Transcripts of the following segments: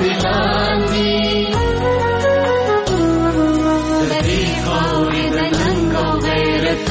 قاتلان دي د دې خاورې د ننګ او غیرت.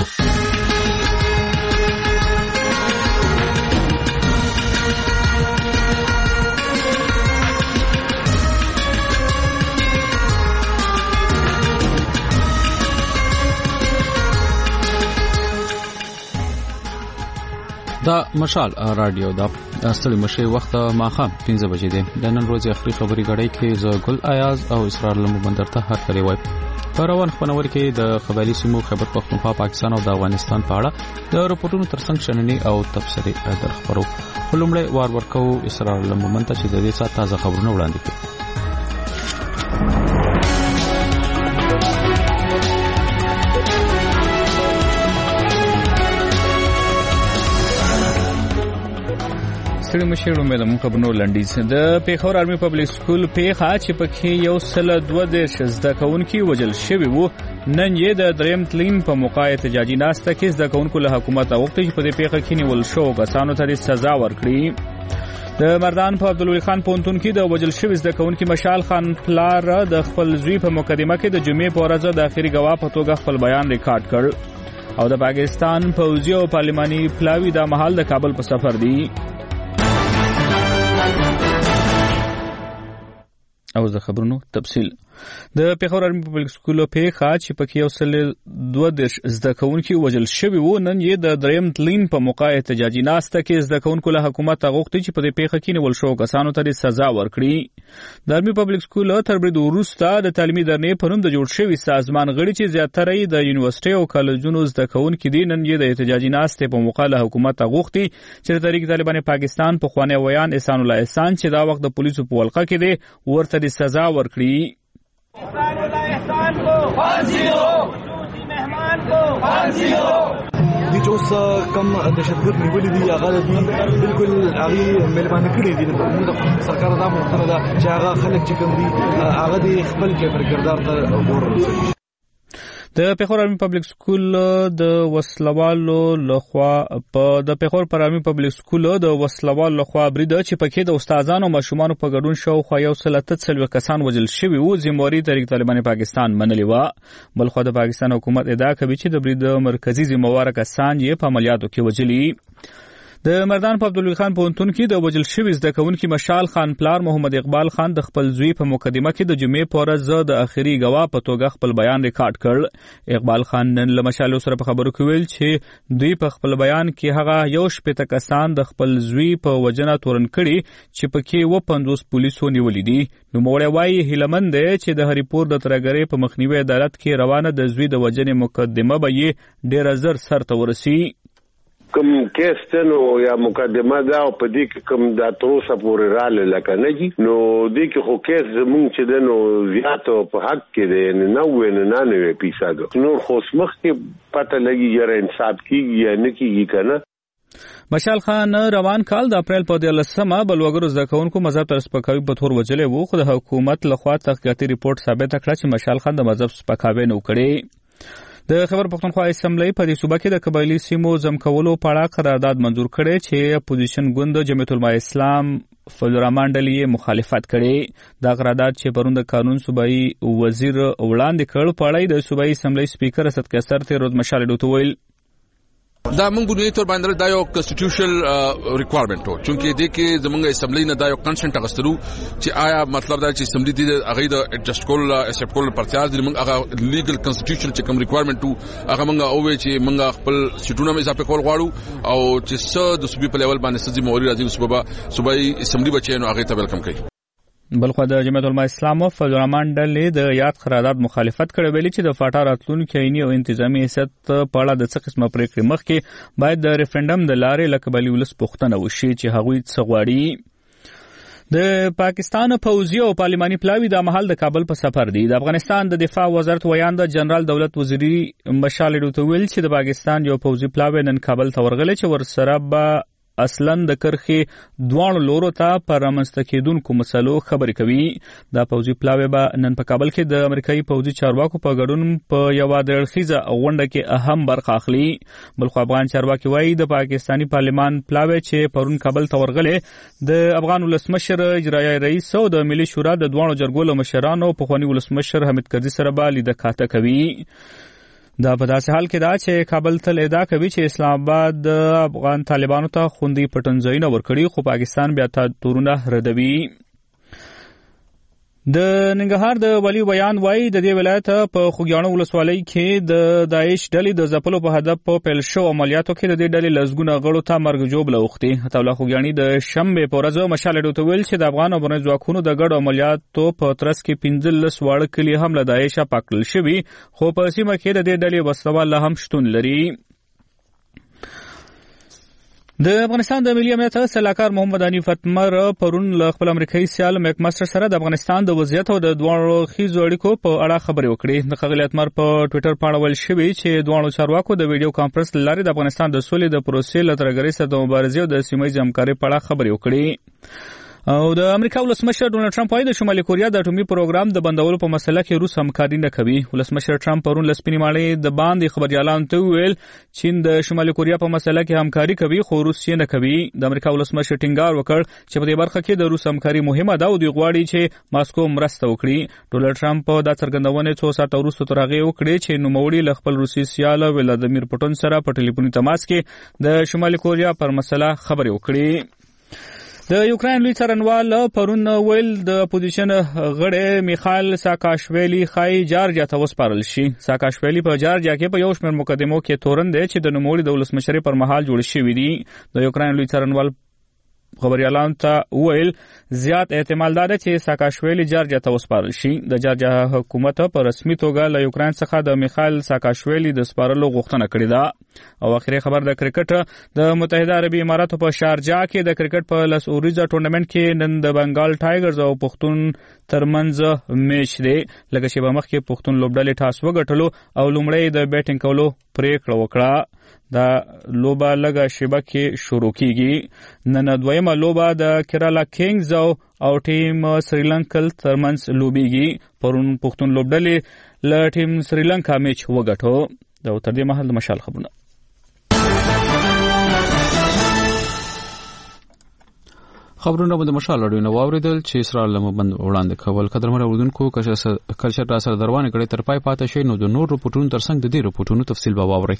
دا مشال رادیو دا ستړي مشه وخت ماخام 15 بجې دی. د نن ورځې اخري خبري غړې کې ز ګل ایاز او اسرار لمبندر ته هر کلی وای. پروان خبرونه کې د خبري سیمو خبر پښتونخوا پاکستان او د افغانستان په اړه د رپورټونو ترڅنګ شننې او تبصرې درخبرو. ولومړی وار ورکو اسرار لمبندر چې د دې سات تازه خبرونه وړاندې کړي. ستړي مشه رومله مونږ په نو لنډیز د پیښور آرمي پبلک سکول پیښه چې پکې یو سل 2 زده کوونکي وجل شوی وو. نن یې د دریم تلین په موقع احتجاجي ناسته کې زده کوونکو له حکومت غوښتي چې په دې پیښه کې نیول شو کسانو ته سزا ورکړي. د مردان په عبدالولی خان پونتون کې د وجل شوی زده کوونکي مشال خان پلار د خپل زوی په مقدمه کې د جمعې په ورځ د اخري گواه په توګه خپل بیان ریکارډ کړ. او د پاکستان پوځي او پارلماني پلاوی د محل د کابل په سفر دی. او د خبرونو تفصیل د پیښور آرمي پبلک سکول پیښه چې پکې یو سل 2 زده کوونکي وجل شوی وو. نن یې د دریم تلین په موقع احتجاجي ناسته کې زده کوونکو له حکومت غوښتي چې په دې پیښه کې نیول شو کسانو ته سزا ورکړي. د آرمي پبلک سکول تر برید وروسته د تعلیمي درنې په نوم د جوړ شوی سازمان غړي چې زیاتره یې د یونیورسيټي او کالجونو زده کوونکي دي نن یې د احتجاجي ناسته په موقع له حکومت غوښتي چې د تحریک طالبان پاکستان په خواني ویان احسان الله احسان چې دا وخت د پولیسو په ولقه کې دي ورته سزا ورکړي. احسان الله احسان کو فانسی ہو خصوصی مہمان کو فانسی ہو. دي چې اوس کم دهشتګرد نیولې دي هغه دي بالکل هغه ملمانه کړي دي. موږ د سرکار دا مختنه ده چې هغه خلک چې کوم دي هغه د خپل کیفر کردار ته ورسوي. د پیښور آرمي پبلک سکول د وسلوالو لخوا د پیښور آرمي پبلک سکول د وسلوالو لخوا برید چې پکې د استادانو او ماشومانو په ګډون شو خو یو سل 3 کسان وجل شوی وو. ذمہواری تحریک طالبان پاکستان منلې و. بلخو د پاکستان حکومت ادعا کوي چې د برید مرکزی ذمہوار کسان یې په عملیاتو کې وجلي. د مردان په عبدالولی خان پونتون کې د وجل شوی زده کوونکي مشال خان پلار محمد اقبال خان د خپل زوی په مقدمه کې د جمعې په ورځ د اخري گواه په توګه خپل بیان ریکارډ کړ. اقبال خان نن له مشال سره په خبرو کې ویل چې دوی په خپل بیان کې هغه یو شپته کسان د خپل زوی په وجنه تورن کړي چې پکې 50 پولیسو نیولې دي. نو موړی وایي هیلمند دی چې د هریپور د ترګری په مخنیوي عدالت کې روانه د زوی د وجنې مقدمه به یې ډیر زر سر ته ورسی. کوم کیس ته نو یا مقدمه دا او په دې کې کوم د تروسه پورې رااله لکه نه دي نو دې کې خو کیس زمونږ چې د نو زیات په حق کې دی نه ویني پیساګو نو خو سمخ کې پته لګي یاره انصاف کیږي یا نه کیږي کنه. مشال خان روان کال د اپریل په 13مه بلوګرو زده کوونکو مذهب تر سپکاوي په تور وجلې وو. خو د حکومت لخوا تحقیقاتي ریپورت ثابت کړ چې مشال خان د مذهب سپکاوي نه وکړي. د خبر پښتونخوا اسمبلی په دې صوبه کې د قبایلی سیمو زمکولو په اړه قرارداد منزور کړي چې اپوزیشن ګوند جمعیت العلماء اسلام فضل الرحمن ډلې مخالفت کړي. دا قرارداد چې پروند قانون صوبایي وزیر وړاندې کړ په اړه د صوبایي اسمبلی سپیکر اسد قیصر ته روز مشال ډوت ویل دا موږ بنیادی تور باندې دا یو کنسټیټیوشنل ریکوایرمنت و چې دې کې زمونږ اسمبلی نه دا یو کنسنټ اغستلو چې آیا مطلب دا چې اسمبلی دې هغه د اډجسټ کول ایکسپټ کول پرتیاز دې موږ هغه لیګل کنسټیټیوشن چې کوم ریکوایرمنت وو هغه موږ اوې چې موږ خپل سټونه اضافه کول غواړو او چې څه د صوبې په لیول باندې سږي موري راځي صوبایي اسمبلی بچینو هغه ته ویلکم کوي. بلخو د جمعیت العلماء اسلام او فضل الرحمن ډلې د یاد قرارداد مخالفت کړي ویلي چې د فاټا راتلونکو عیني او انتظامی حیثیت په اړه د څه قسمه پریکړې مخکې باید د ریفرندم د لارې لکبالي ولس پوښتنه وشي چې هغوی څه غواړي. د پاکستان پوځي او پارلماني پلاوی د محل د کابل په سفر دي. د افغانستان د دفاع وزارت ویاند جنرال دولت وزیری مشال ډوتویل چې د پاکستان یو پوځي پلاوی نن کابل ته ورغلی چې ورسره به اصلاً د کرخې دوه لورو ته پر رامنځته کېدونکو مسلو خبرې کوي. دا پوځي پلاوی به نن په کابل کې د امریکایي پوځي چارواکو په ګډون په یو درخیزه غونډه کې اهم برخه اخلي. بلخو افغان چارواکي وایي د پاکستاني پارلمان پلاوی چې پرون کابل ته ورغلې د افغان ولسمشر اجرایي رئیس او د ملي شورا د دوه جرګو له مشرانو په خواني ولسمشر حمید کرزي سره به لیده کاته کوي. دا په داسې حال کې دا چې کابل تل ادعا کوي چې اسلام آباد د افغان طالبانو ته خوندي پټنځایونه ورکړي خو پاکستان بیا تورونه ردوي. د ننګرهار د ولی بیان وایي د دې ولایت په خوږیاڼو ولسوالۍ کې د داعش ډلې د ځپلو په هدف په پیل شو عملیاتو کې د دې ډلې لسګونه غړو ته مرګ ژوبله اوښتې. عطاالله خوږیاڼي د شنبې په ورځ مشال راډیو ته ویل چې د افغان او بني ځواکونو د ګډو عملیاتو په ترڅ کې 15 واړه کلي هم له داعشه پاک کړل شوي خو په سیمه کې د دې ډلې وسله هم شتون لري. د افغانستان د ملي امنیت سلاکار محمد حنیف اتمر پرون له خپل امریکایي سیال میک ماستر سره د افغانستان د وضعیت او د دوه خیزو اړیکو په اړه خبرې وکړې. د ښاغلي اتمر په ټوئیټر باندې ویل شوی چې دوه چارواکو د ویډیو کانفرنس لارې د افغانستان د سولې د پروسې له ترګرۍ سره د مبارزې او د سیمه ییزې همکارۍ په اړه خبرې وکړې. او د امریکا ولسمشر ډونالد ټرمپ وايي د شمالي کوریا د اټومي پروګرام د بندولو په مسله کې روس همکاري نه کوي. ولسمشر ټرمپ پرون له سپینې ماڼۍ د باندې خبريالانو ته ویل چین د شمالي کوریا په مسله کې همکاري کوي خو روس یې نه کوي. د امریکا ولسمشر ټینګار وکړ چې په دې برخه کې د روس همکاري مهمه ده او دوی غواړي چې ماسکو مرسته وکړي. ډونالد ټرمپ دا څرګندونه څو ساعته وروسته تر هغې وکړې چې نوموړي له خپل روسي سیال ولادیمیر پوټین سره په ټلیفوني تماس کې د شمالي کوریا پر مسله خبرې وکړې. د یوکراین لوی څارنوال پرون ویل د اپوزیشن غړی میخایل ساکاشویلی خای جارجیا ته وسپارل شي. ساکاشویلی په جارجیا کې په یو شمېر مقدمو کې تورن دی چې د نوموړي د ولسمشرۍ پر مهال جوړ شوي دي. د یوکراین لوی څارنوال خبريالانو ته ویل زیات احتمال ده چې ساکاشویلی جارجیا ته وسپارل شي. د جارجیا حکومت په رسمي توګه له یوکراین څخه د میخایل ساکاشویلی د سپارلو غوښتنه کړې ده. او اخري خبر د کرکټ د متحده عربي اماراتو په شارجه کې د کرکټ په لس اوریزه ټورنمنت کې نن د بنگال ټایګرز او پښتون ترمنځ میچ دی. لکه چې په مخ کې پښتون لوبډلې ټاس وګټلو او لومړی د بیټینګ کولو پریکړه وکړه. دا لوبه لږه شیبه کې شروع کیږي. نن دویمه لوبه د کیرالا کینګز او ټیم سریلانکا ترمنځ لوبیږي. پرون پښتون لوبډلې له ټیم سریلانکا میچ وګټو. دا تر دې مهال د مشال خبرونه. خبرونه به د مشال راډیو نه واوریدل چې اسرائیل لمبند وړاندې کول. قدرمن اوردونکو کلچر را سره دروانه کړي تر پای پاتې شي نو د نور رپورټونو ترڅنګ د دې رپورټونو تفصیل به واوري.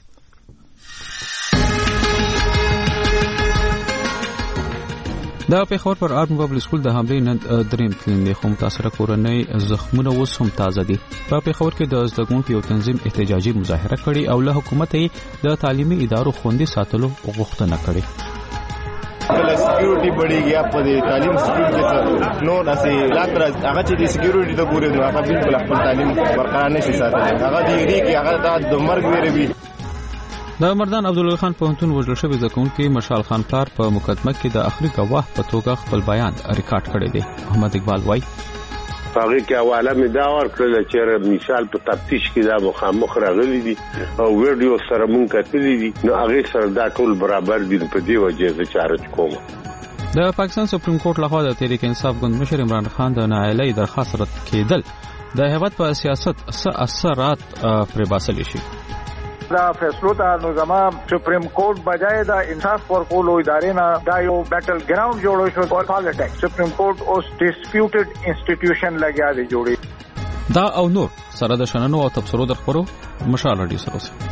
د پیښور پر آرمي پبلک سکول د حملې نن دریم تلین دی خو متاثره کورنۍ زخمونه اوس هم تازه دي. په پیښور کې د زده کوونکو یو تنظیم احتجاجي مظاهره کړې او له حکومت یې د تعلیمي ادارو خوندي ساتلو غوښتنه کړې. کله سکیورټي بڑھیږي په دې تعلیم سکول کې نو داسې لاتر هغه چې د سکیورټي د ګوري نو هغه بالکل خپل تعلیم برقرار نشي ساتلی. هغه دی کې هغه د مرګ ویره وي. د مردان عبدالله خان پوهنتون وژل شوی زده کوونکی مشال خان پلار په مقدمه کې د اخري ګواه په توګه خپل بیان ریکارډ کړی دی. محمد اقبال وایي هغه کې حواله مې دا ورکړل چې مثال په تفتیش کې دا مخامخ راغلي دي او ویډیو سره مونږ کتلې دي نو هغه سره دا ټول برابر دي. په دې وجه زه چارج کوم. د پاکستان سپریم کورټ لخوا د تحریک انصاف ګوند مشر عمران خان د نااهلۍ درخواست رد کېدل د هیواد په سیاست څه اثرات پرې باسلی شي. دا فیصلو ته نو زمام سپریم کورټ بجای دا انصاف ورکولو ادارې نه دا یو بیټل ګراوند جوړ شو فور پالیټکس. سپریم کورټ اوس ډیسپیوټډ انسټیټیوشن لګیا دی جوړي. دا او نور سره د شننو او تبصرو در خبرو مشال راډیو سره اوسئ.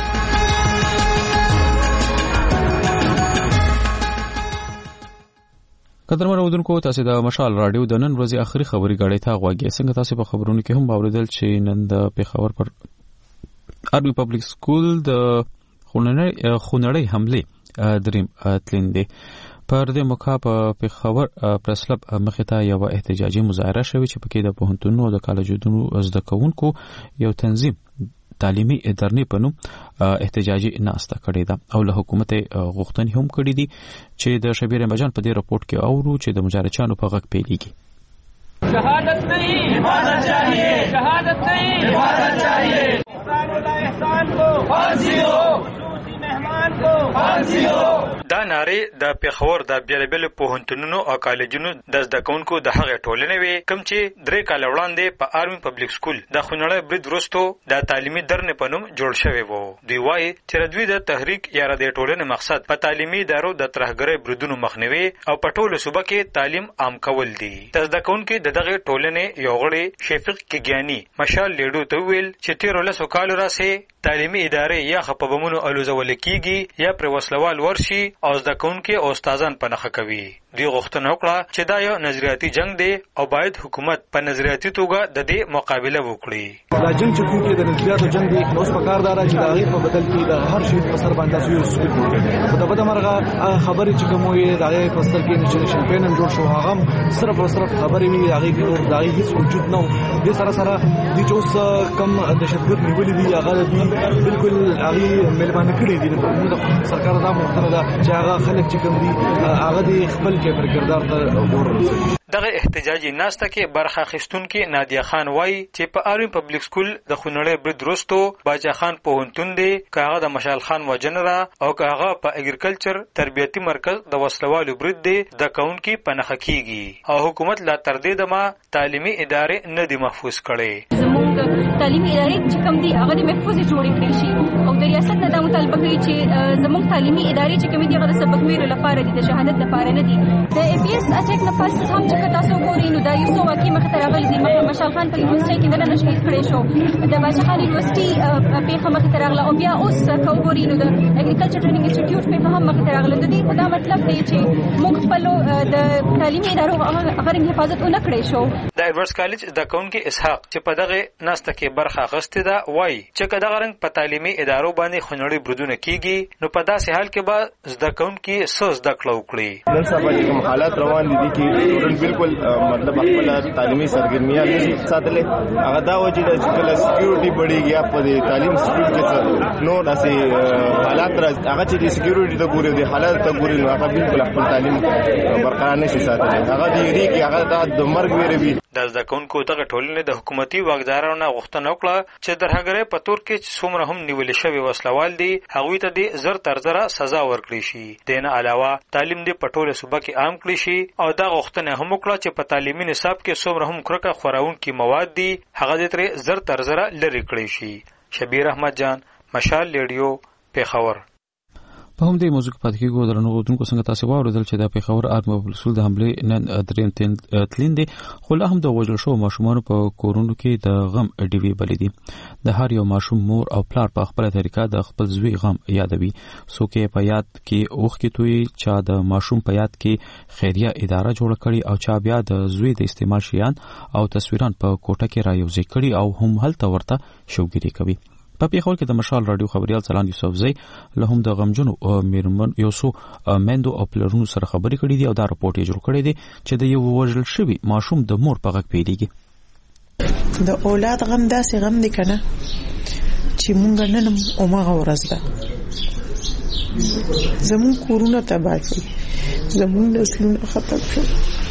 قدرمن اودونکو تاسو د مشال راډیو د نن ورځې اخري خبري غړې ته غوږی. څنګه تاسو په خبرونو کې هم اوریدل چې نن د پیښور پر آرمي پبلک سکول د خونړۍ حملې دریم تلین دی. پر دې موقع په پیښور پریس کلب مخې ته یو احتجاجي مظاهره شوې چې پکې د پوهنتونونو او د کالجونو زده کوونکو یو تنظیم تعلیمي ادارې په نوم احتجاجي ناسته کړې ده او له حکومت غوښتنې هم کړې دي چې د شبیر احمدجان په دې رپورټ کې اورو چې د مجاهدچانو په غږ پیلېږي. شهادت نہیں عبادت چاہیے. شهادت نہیں عبادت چاہیے. احسان کو پھانسی دو. خصوصی مہمان مهمان کو फांसी हो دا ناره د پیښور د بیلابیل پوهنتونونو او کالجونو د زده کوونکو د هغې ټولنې وې کوم چې 3 کاله وړاندې په آرمي پبلک سکول د خونړی برید وروستو د تعلیمي درنې په نوم جوړ شوی و. دوی وایي چې دوی د تحریک یا د ټولنې مقصد په تعلیمي ادارو د ترهګرۍ بریدونو مخنیوي او په ټولو صوبه کې تعلیم عام کول دي. د زده کوونکو د دغې ټولنې یو غړی شفیق کیګیاني مشال لیډو ته وویل چې 13 کالو راځي تعلیمي ادارې یا په بمونو الوزول کیږي یا پر وسلوال ورشي او زده کوونکي او استادان په نخښه کوي. دوی غوښتنه وکړه چې دا یو نظریاتي جنگ دی او باید حکومت په نظریاتي توګه د دې مقابله وکړي. دا جنگ چې کوم کې د نظریاتو جنگ دی نو سپکار دارا چې دا غي په بدل کې د هر شي په سر باندې یو سکول جوړ په دغه مرغه خبرې چې کوم یې دا غي په سر کې نشن پینم جوړ شو هغه صرف او صرف خبرې وی هغه کې دا غي هیڅ وجود نه د سره سره د جوس کم دهشتګرد نیولې دي هغه دي بالکل هغه ملمانه کړی دي د سرکار دا مختره ده چې هغه خلک چې کوم دي هغه د خپل کې پر کردار ته ورسوي. دغه احتجاجي ناسته کې برخه اخیستونکي نادیه خان وایي چې په آرمي پبلک سکول د خونړی برید وروستو باچا خان پوهنتون دی که هغه د مشال خان وجنه ده او که هغه په اګریکلچر تربیتي مرکز د وسلوالو برید دی د کوونکي په نښه کیږي او حکومت لا تر دې دمه تعلیمي ادارې نه دي محفوظ کړي. زموږ تعلیمي ادارې چې کوم دي هغه د محفوظ جوړې کړې شي او د ریاست نه دا مطالبه کوي چې زموږ تعلیمي ادارې چې کوم دي هغه د سبق ویلو لپاره دي د شهادت لپاره نه دي. د ای پی ایس اټیک نه پس هم چې تاسو ګورئ نو دا یو څو واقعي مخ ته راغلي دي. مشال خان په یونیورسيټي کې دنه شهید کړی شو د باچا خان یونیورسيټي په مخ ته راغله او بیا اوس کو ګورئ نو د اګریکلچر ټریننګ انسټیټیوټ په هم مخ ته راغله. د دې دا مطلب دی چې موږ خپل د تعلیمي ادارو هغه حفاظت نه کړی شو. د ایډورډز کالج د کونکي اسحاق چې په دغه ناسته کې برخه اخیستې ده وایي چې کله دغه رنګ په تعلیمي ادارو باندې خونړی بریدونه کیږي نو په داسې حال کې به زده کوونکي څه زده کړه وکړي. نن سبا چې کوم حالات روان دي چې سټوډنټ بالکل مطلب خپل تعلیمي سرګرمیاں نشي ساتلې هغه دا و چې کله سکیورټي بڑھیږي یا په تعلیم سکول کې نو داسې حالات راځي هغه چې سکیورټي ته ګوري د حالات ته ګوري نو هغه بالکل خپل تعلیم برقرار نشي ساتلې هغه دی چې هغه د مرګ ویری وي. د زده کوونکو دغه ټولنې د حکومتي واکدارانو غوښتنه وکړه چې ترهګرۍ په تور کې څومره هم نیول شوي وسلوال دي هغوی ته د زر تر زره سزا ورکړي شي. د نه علاوه تعلیم دې په ټوله صوبه کې عام کړي شي او دا غوښتنه هم وکړه چې په تعلیمي نصاب کې څومره هم کرکه خورونکي مواد دي هغه دې ترې زر تر زره لرې کړي شي. شبیر احمد جان مشال لیډیو پیښور. په هم دې موضوع کې پاتې کېږو درنو غوښتونکو څنګه تاسو واوریدل چې د پیښور آرمي پبلک سکول د حملې نن دریم تلین دي خو لا هم د وژل شو ماشومان په کورونو کې د غم ډیوی بلې دي. د هر یو ماشوم مور او پلار په خپل طریقه د خپل زوی غم یادوي. څوک په یاد کې اوخ کې توي چا د ماشوم په یاد کې خیریه اداره جوړ کړي او چا بیا د زوی د استعمال شیان او تصویران په کوټه کې رايوځي کړي او هم هلته ورته شوګيري کوي. په پیښور کې د مشال رادیو خبريال څلان یوسفزئی له هم د غمجنو میرمن یوسو مندو او پلرونو سره خبرې کړې دي او دا راپورټ یې جوړ کړی دی چې د یو وژل شوی ماشوم د مور په غږ پیلېږي. د اولاد غم داسې غم دی کنه چې مونږ نن اومغه ورځ ده زمون کورونه تباہ شي زمون نسلونه ختم شو.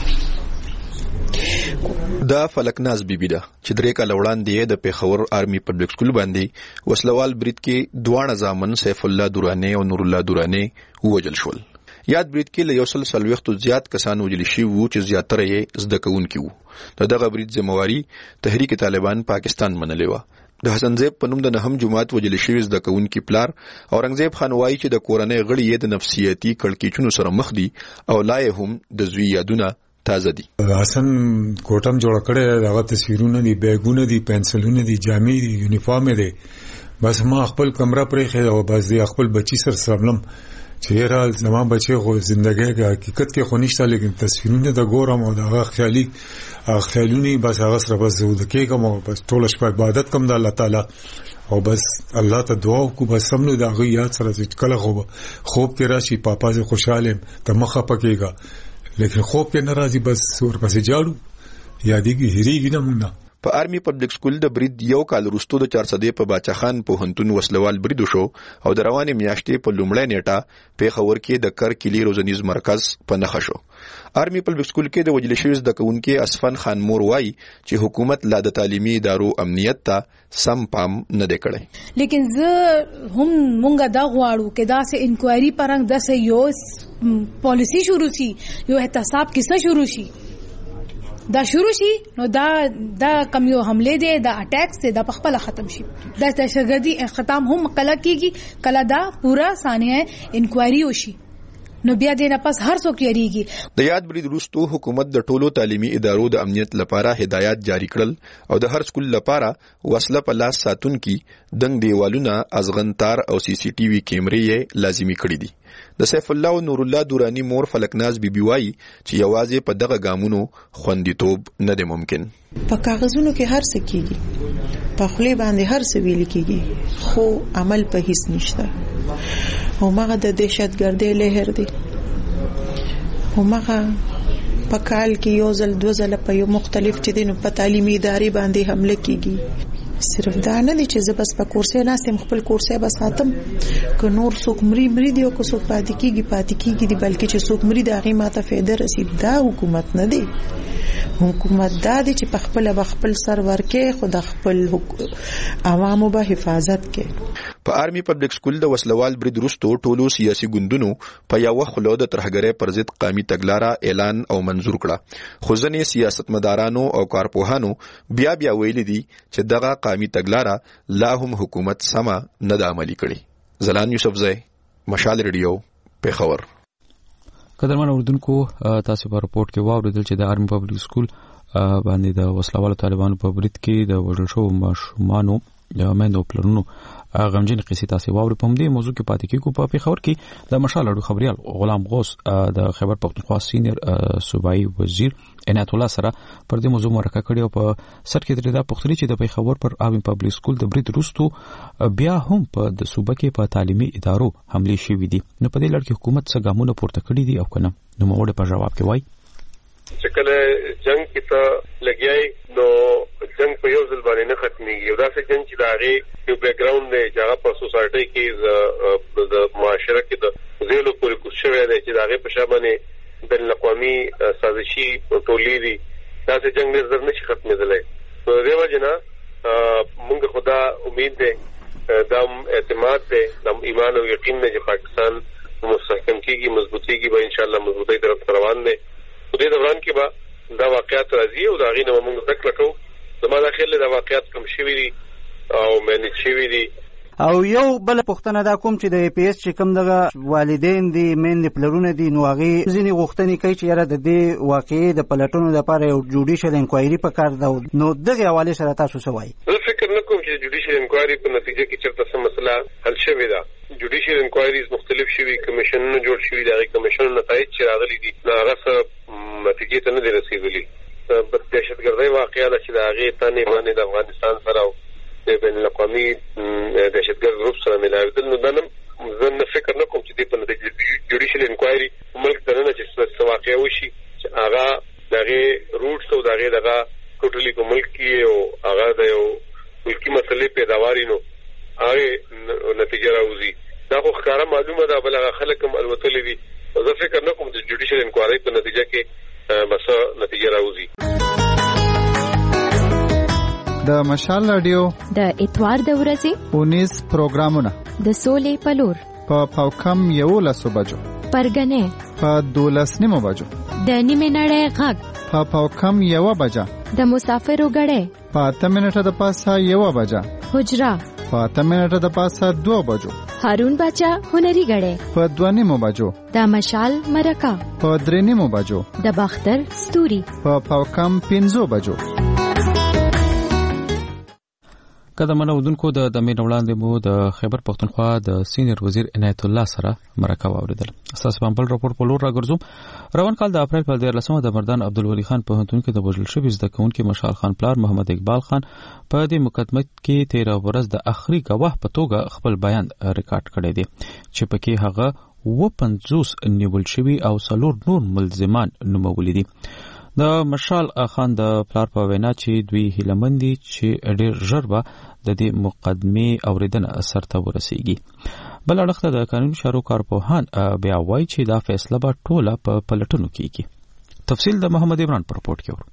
دا فلکناز بیبی ده چې 3 کاله وړاندې د پیښور آرمي پبلک سکول باندې وسلوال برید کې دوه ځامن سیف الله دورانی او نور الله دورانی وژل شول. یاد برید کې له 140 زیات کسان وژل شوي وو چې زیاتره یې زده کوونکي وو. دغه برید ذمہواری تحریک طالبان پاکستان منلې و. د حسن زیب په نوم د نهم جماعت وژل شوي زده کوونکي پلار اورنګزیب خان وایي چې د کورنۍ غړي یې د نفسیاتي کړکېچونو سره مخ دي او لا یې هم د زوی یادونه تازه دي. حسن کوټم جوړ کړي هغه تصویرونه دي بیگونه دي پنسلونه دي جامې دي یونیفارم دي بس ما خپل کمره پرې خې او بس دي خپل بچی سره سلام چې را زما بچي خو ژوندۍ کې حقیقت کې خو نشته لیکن تصویرونه د ګورم او د خیالونی بس هغه سره بس زود کېږم او بس ټول شپه عبادت کوم د الله تعالی او بس الله ته دعا وکړو بس سمنو دا غي یاد سره چې کله خوب کې راشي پاپا زه خوشاله ته مخه پکېګا لیکن خوب کې ناراضي بس ورپسې جاړو یادېږي هېرېږي نه مونږ. په آرمي پبلک سکول د برید یو کال وروسته د 400 په باچا خان پوهنتون وسلوال برید شو او د روانې میاشتې په لومړۍ نیټه پیښور کې د کر کلی روزنیز مرکز په نښه شو. آرمي پبلک سکول کې د وجل شوی زده کوونکو اسفن خان مور وایي چې حکومت لا د تعلیمي ادارو امنیت ته سم پام نه دی کړی. لیکن زه هم مونږه دا غواړو چې دا سه انکوایری پرنګ د سه یو پالیسی شروع شي یو احتساب کیسه شروع شي دا شروع شي نو دا کم یو حمله دي دا اٹیکس دي دا پخپل ختم شي دا تشګدي ختم هم کله کیږي کله دا پورا ثانیه انکوایری وشي نو بیا دې نه پس هر څوک یریږي. د یاد برید وروسته حکومت د ټولو تعلیمي ادارو د امنیت لپاره هدایات جاری کړل او د هر سکول لپاره وسله په لاس ساتونکي دنګ دیوالونه ازغنتار او سی سی ټي وي کیمرې لازمي کړې دي. د سیف الله او نور الله دورانی مور فلکناز بیبي وایي چې یوازې په دغه ګامونو خوندیتوب نه دی ممکن. په کاغذونو کې هر څه کیږي په خلی باندې هر څه ویل کیږي خو عمل په هیڅ نشته او مغه د دهشتګردۍ لهر دی او مغه په کال کې یو ځل دوه ځله په یو مختلف چې دینو په تعلیمي ادارې باندې حمله کیږي. صرف دا نه دي چې زه بس په کورسې ناستم خپل کورسې بس ساتم که نور څوک مری دی او که څوک پاتې کیږي دي بلکې چې څوک مری د هغې ماته فایده رسید دا حکومت نه دی. حکومت دا دی چې په خپل سر ورکې خو د خپل عوامو به حفاظت کوي. په آرمي پبلک سکول د وسلوال برید وروسته ټولو سیاسي ګوندونو په یو خلو د ترهګرۍ پر ضد قومي تګلاره اعلان او منظور کړه خو ځینې سیاستمدارانو او کارپوهانو بیا ویلي دي چې دغه قومي تګلاره لا هم حکومت سمه نه د عملي کړي. زلان یوسفزی مشال ریډیو پیښور. قدرمن اوردونکو تاسو په رپورت کې واوریدل چې د آرمي پبلک سکول باندې د وسلوالو طالبانو په برید کې د وژل شوو ماشومانو د میندو پلرونو غمجن قصې تاسو واوري په دې موضوع کې پاتې کیږو. په پیښور کې د مشال اړو خبريال غلام غوث د خیبر پختونخوا سینیئر صوبایي وزیر عنایت الله سره پر دې موضوع مرکه کړې او په سر کې دا پوښتنه چې د پیښور پر آرمي پبلک سکول د برید وروسته بیا هم په د صوبه کې په تعلیمي ادارو حمله شوې دي نو په دې لړ کې حکومت څه ګامونه پورته کړي دي او کنه نو موږ په جواب کې وایي چې کله جنگ کې ته لګیای نو جنگ په یو ځل باندې نه ختميږي. دا څه جنگ چې دا غي یو بیک ګراوند دی چې هغه په سوسایټي کې د معاشره کې د زیلو پورې کوشش دی چې دا غي په شابهنه بین الاقوامي سازشي ټولې دي. دا څه جنگ نه زر نشي ختمېدلای. نو د وجنه موږ خدا امید ده د اعتماد ده د ایمان او یقین نه چې پاکستان مستحکم کیږي مضبوطیږي به ان شاء الله مضبوطی طرف روان دی. په دې دوران کې به دا واقعیت راځي او دا غینه موږ ذکر کوو. زما د خیال دا واقعیت کم شوی دي او مېنې شوی دي. او یو بل پښتنه دا کوم چې د پی ایس چې کوم دغه والدین دي مین پلرونه دي نو هغه ځینی غوښتنې کوي چې یاره د دې واقعي د پلټونو لپاره یو جوډیشل انکوایری پکار ده نو دغه حواله سره تاسو څه وایي؟ زه فکر نه کوم چې جوډیشل انکوایری په نتیجه کې چېرته څه مسله حل شوې ده. جوډیشل انکوایریز مختلف شوي کمیشنونه جوړ شوي دي. هغه کمیشنونو نتایج چې راغلي دي هغه نتیجې ته نه دي رسېدلي. دهشتګردۍ واقعه ده چې د هغې تنې باندې د افغانستان سره او د بین الاقوامي دهشتګرد ګروپ سره ملاوېدل نو دا زه نه فکر نه کوم چې دې په نتیجه جوډیشل انکوایري ملک دننه چې څه واقعه وشي چې هغه د هغې روټس او د هغې دغه ټوټلي په ملک کې او هغه د یو ملکي مسلې پیداواري نو هغې نتیجه راوځي. دا خو ښکاره معلومه ده بل هغه خلک هم الوتلي دي. زه فکر نه کوم چې جوډیشل انکوایري په نتیجه کې بس نتیجه راوځي. د مشال رادیو د اتوار د ورځې 19 پروګرامونه د سولې پلور په پاوکم 11 بجو پرګنې په 12 بجو د نیمه نړۍ غږ په پاوکم 1 بجه د مسافرو غړې په 8 منټه د پاسه 1 بجه حجرا په 8 منټه د پاسه 2 بجو هارون بچا هنري غړې په 2 بجو د مشال مرکا په 3 بجو د باختر ستوري په پاوکم 15 بجو. کله منو ودونکو د دمه وړاندې مو د خیبر پختونخوا د سینیئر وزیر عنایت الله سره مرکه واوریدل. اساس په بل راپور په لور راګرځوم. روان کال د اپریل په 14 د مردان عبدالولي خان په هنتون کې د وژل شوی زده کوونکي مشال خان پلار محمد اقبال خان په دې مقدمه کې 13 ورځ د اخري گواه په توګه خپل بیان ریکارډ کړی دی چې پکې هغه 50 نیول شوی او 4 نور ملزمان نومولي دي. د مشال خان د پلار په وینا چې دوی هیلمندي چې ډېر ژر به د دې مقدمه اوریدنه سرته ورسیږي. بل اړخ ته د قانوني چارو کارپوهان بیا وایي چې دا فیصله به ټوله په پلټنو کېږي. تفصیل د محمد عمران پر رپورټ کې ورو.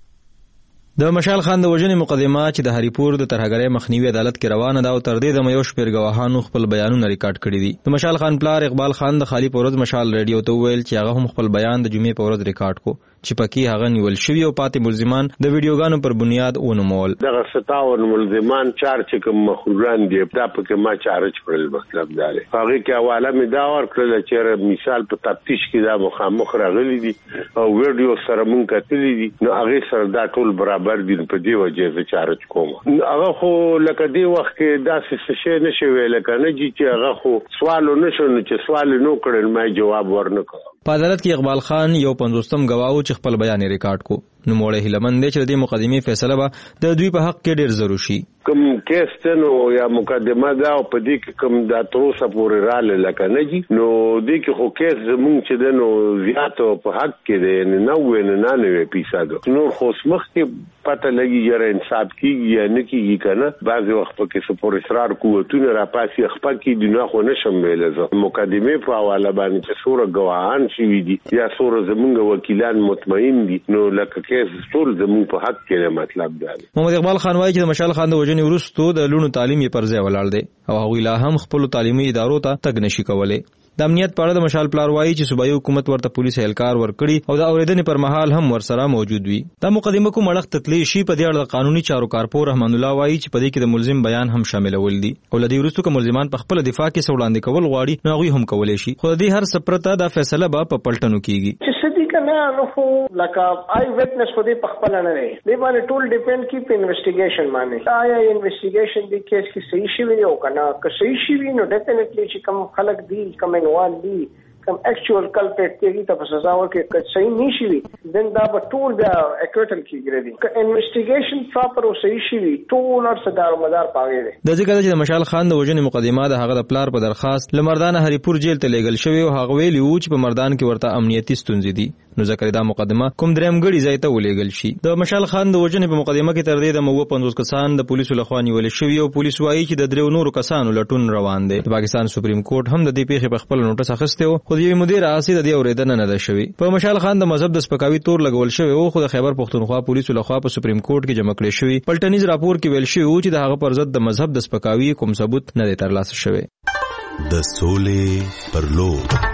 د مشال خان د وژنې مقدمه چې د هریپور د ترهګرۍ مخنیوي عدالت کې روانه ده او تر دې د یو شمېر ګواهانو خپل بیانونه ریکارډ کړي دي. د مشال خان پلار اقبال خان د خالی په ورځ مشال ریډیو ته وویل چې هغه هم خپل بیان د جمعې په ورځ ریکارډ کو چې پکې هغه نیول شوی او پاتې ملزمان د ویډیوګانو پر بنیاد ونومول. دغه 57 ملزمان چار چې کوم مخرجان دي دا پکې ما چارج کړل. مطلب دا دی هغه کې حواله مې دا ورکړل چې مثال په تفتیش کې دا مخامخ راغلي دي او ویډیو سره مونږ کتلې دي نو هغه سره دا ټول برابر دي په دې وجه زه چارج کوم. هغه خو لکه دی وخت کې دا څه شي نشي ویل کنه چې هغه خو سوال نشو نو چې سوال نو کړل ما جواب ورنکړ. په عدالت کې اقبال خان یو 50م گواهو چې خپل بیان ریکارډ کو نو موړې هیلمن دی چې د مقدمې فیصله به د دوی په حق کې ډیر ضروري شي. کوم کیس ته نو یا مقدمه دا او په دې کې کوم دا تر اوسه پورې رااله لکه نه جی نو دې کې خو کیس زمونږ چې د نو زیات په حق کې دی نه 99% نو خو سمخ کې پته لګي یاره انصاف کیږي یا نه کیږي کنه بعض وخت په کې سپور اصرار قوتونه را پاسي خپل کې دنیا خو نشم ویل زه مقدمه په حواله باندې چې سوره گواهان شي دي یا سوره زمونږ وکیلان مطمئن دي نو لکه کیس ټول زمونږ په حق کې مطلب دا دی. محمد اقبال خان وايي چې مشال خان د وژنې وروسته د لونو تعلیم یې پر ځای ولاړ دی او هغوی لا هم خپل تعلیمي ادارو ته تګ نشي کولای. د امنیت په اړه د مشال پلار وايي چې صوبایي حکومت ورته پولیس اهلکار ورکړي او د اوریدنې پر مهال هم ورسره موجود وي. دا مقدمه کوم اړخ تتلی شي په دې اړه د قانوني چارو کارپور رحمان الله وايي چې په دې کې د ملزم بیان هم شاملول دي او لدی وروسته کوم ملزمان په خپل دفاع کې سوړاندې کول غواړي نو هغوی هم کولای شي خو د دې هر سپرته دا فیصله به په پلټنو کیږي. نه نو خو لکه آی ویټنس خو دې په خپل نه لري دې باندې ټول ډیپند کی په انویسټیګیشن باندې آیا انویسټیګیشن دی کیس کې صحیح شي وي او کنه که صحیح شي وي نو ډیفینیټلی چې کوم خلک دی کوم انوال دی کوم ایکچوال کلپریټ دی ته په سزا ورکړي که صحیح نشي وي دین دا به ټول بیا اکوټل کیږي دی که انویسټیګیشن پراپر او صحیح شي وي ټول ار صدر مدار پاوي دی. د ذکر چې مشال خان د وژنې مقدمه د هغه د پلار په درخواست لمردان هریپور جیل ته لیږل شوی او هغه ویلی و چې په مردان کې ورته امنیتي ستونزې دي نو ذکر دا مقدمه کوم دریم غړي ځای ته ولېږل شي. د مشال خان د وژنې په مقدمه کې تر دې د 50 کسان د پولیسو لخوا نیول شوی او پولیس وايي چې د درو نورو کسانو لټون روان دی. د پاکستان سپریم کورټ هم د دې پیښې په خپل نوټس اخیسته او خو د مدیر اعظم د دې اوریدنه نه ده شوی. په مشال خان د مذهب د سپکاوي تور لګول شوی او خو د خیبر پختونخوا پولیسو لخوا په سپریم کورټ کې جمع کړی شوی. پلټنیز راپور کې ویل شوی چې د هغه پر ضد د مذهب د سپکاوي کوم ثبوت نه دی ترلاسه شوی. د سولې پر لور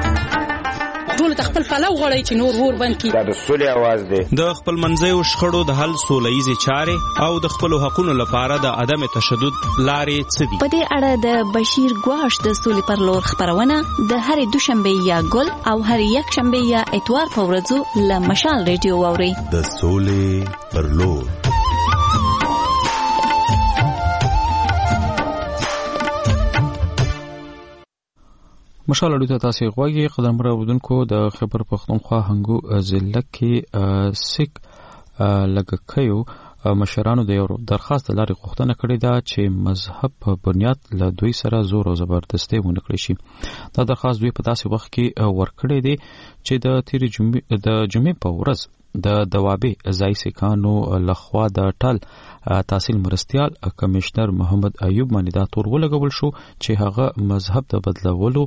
ټول خپل پلو غړی چې نور ور بند کی دا د سولې आवाज دی د خپل منځي او شخړو د حل سولهیزي چارې او د خپل حقوقو لپاره د عدم تشدد لارې څه دي. په دې اړه د بشیر ګواش د سولې پر لور خبرونه د هرې دوشنبه یا ګل او هرې یک شنبه یا اتوار په ورځو له مشال ریډیو واوري. د سولې پر لور مشال اړیته تاسو غواړئ قدم راوړونکو د خیبر پختونخوا هنګو ضلع کې سیک لګکیو مشرانو د یو درخواست لاري غوښتنه کړې ده چې مذهب په بنیاد له دوی سره زور او زبردستي ونه کړی شي. دا درخواست دوی په داسې وخت کې ورکړی دی چې د تیری جمعې په ورځ د دوابې ځای سیکانو لخوا د ټل تحصیل مرستیال کمشنر محمد ایوب باندې دا تور ولګول شو چې هغه مذهب د بدلولو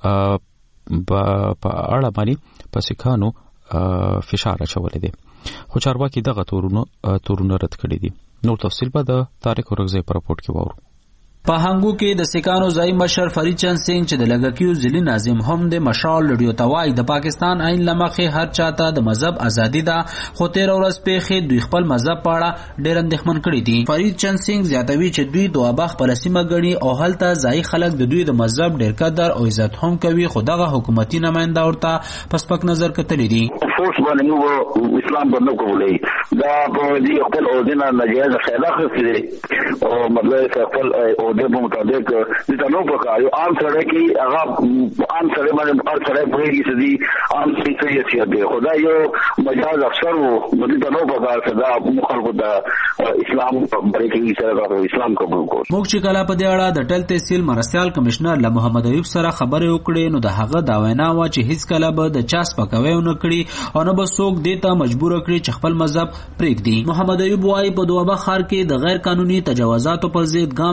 په اړه باندې په سیکانو فشار اچولی دی خو چارواکي دغه تورونه رد کړي دي. نور تفصیل به د طارق ورغزی په راپورټ کې واورو. په هنګو کې د سیکانو ځای مشر فرید چند سنگ چې د لګکیو ضلع ناظم هم د مشال ریډیو توای د پاکستان عین لمخې هر چاته د مذهب ازادي ده خو تیر ورځ پیخې دوی خپل مذهب پاړه ډېر اندېښمن کړي دي. فرید چند سنگ زیاتوي چې دوی دوابخ پر سیمه غړي او هلته ځای خلک د دوی د مذهب ډېر قدر او عزت هم کوي خو دغه حکومتي نماینده ورته پسپک نظر کتلې دي. فورس باندې نو اسلام باندې کولای دا په دې خپل اوردینه ناجایز فائدہ خسته او مطلب خپل د مطابق د نو په کار یو عام سره کې هغه عام سره باندې هر سره پوهیږي چې دی عام سیاسي دی خدای یو مجاز افسر وو د نو په کار صدا مخالفت د اسلام په کې سره اسلام قبول کو. موږ چې کله په دې اړه د ټل تحصیل مرستیال کمشنر له محمد ایوب سره خبرې وکړې نو د هغه دا وینا و چې هیڅ کله به د چاس پکوي نه کړي او نه به څوک دیته مجبور کړي چې خپل مذهب پرېږدي. محمد ایوب وايي په دوابه ښار کې د غیر قانوني تجاوزاتو پر ضد ګام تر اخیستو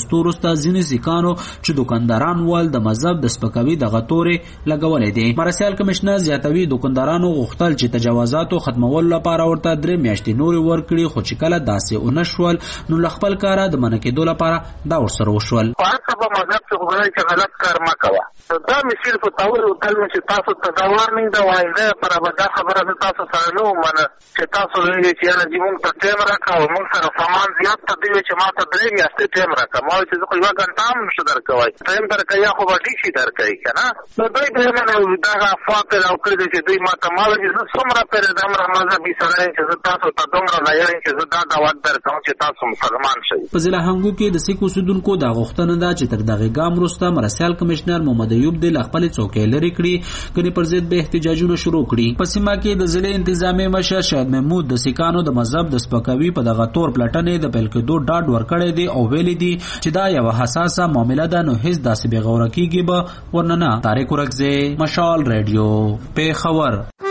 راوستو وروسته ځینې سیکانو چې دکانداران ول د مذهب د سپکاوي دغه تورې لګولې دي. مرسیال کمشنر زیاتوي دکاندارانو غوښتل چې تجاوزاتو ختمولو لپاره ورته 3 میاشتې نورې ورکړي، خو چې کله داسې ونشول نو له خپل کاره د منع کېدو لپاره دا ورسره وشول. په مذهب څخه غواړي چې غلط کار مه کوه. دا مثال په تاول او کلمه چې تاسو ته دا وارنینګ دا وایي نه پر دا خبره ده تاسو سره نو منه چې تاسو وینئ چې نه زموږ ته ټیم راکاو موږ سره سامان زیات ته دی چې ما ته 3 میاشتې ټیم راکا ما چې زه خو یو غنټه هم نشو درکوي ټیم درکوي خو به ډیشي درکوي کنه نو دوی به نه دا فاطر او کړی چې دوی ما ته مال چې څومره پر د امر مذهبي سره چې تاسو ته دومره لایي چې دا دعوت درکوم چې تاسو مسلمان شئ. په ضلع هنګو کې د سیکو سودونکو دا غوښتنه ده چې تر دغه ګام وروسته مرسیال کمشنر محمد ایوب د خپل څوکۍ لري کړي کني پر ضد به احتجاجونه شروع کړي. په سیمه کې د ضلع انتظامی مشر شهید محمود د سیکانو د مذهب د سپکاوي په دغه تور پلټنې د پیل کېدو ډاډ ورکړی دی او ویلي دي چې دا یو حساسه معامله ده نو هیڅ داسې بې غوره کېږي به ورننه. طارق ورکزی، مشال ریډیو، پیښور.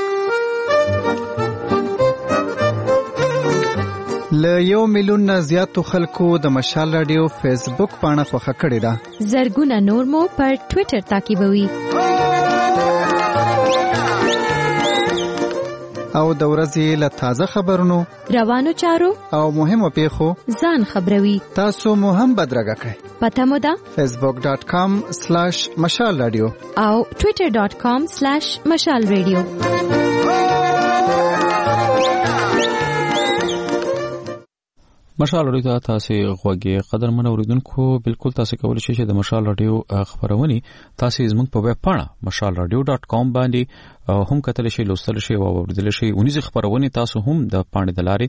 له 1 میلیون نه زیاتو خلکو د مشال رادیو فیسبوک پاڼه خوښه کړې ده. زرګونه نور مو پر ټوئیټر تعقیبوي. او د ورځې له تازه خبرونو، روانو چارو او مهمو پیښو ځان خبروي. تاسو مو هم بدرګه کړئ. پته مو ده facebook.com/مشال رادیو او twitter.com/مشال رادیو. مشال رادیو ته تاسو غوږی قدرمن اوریدونکو بالکل تاسو کولی شئ چې د مشال رادیو خبرونه تاسو زموږ په ویب پاڼه mashalradio.com باندې هم کتل شئ، لوستل شئ او اوریدل شئ. اونیز خبرونه تاسو هم د پاڼې د لارې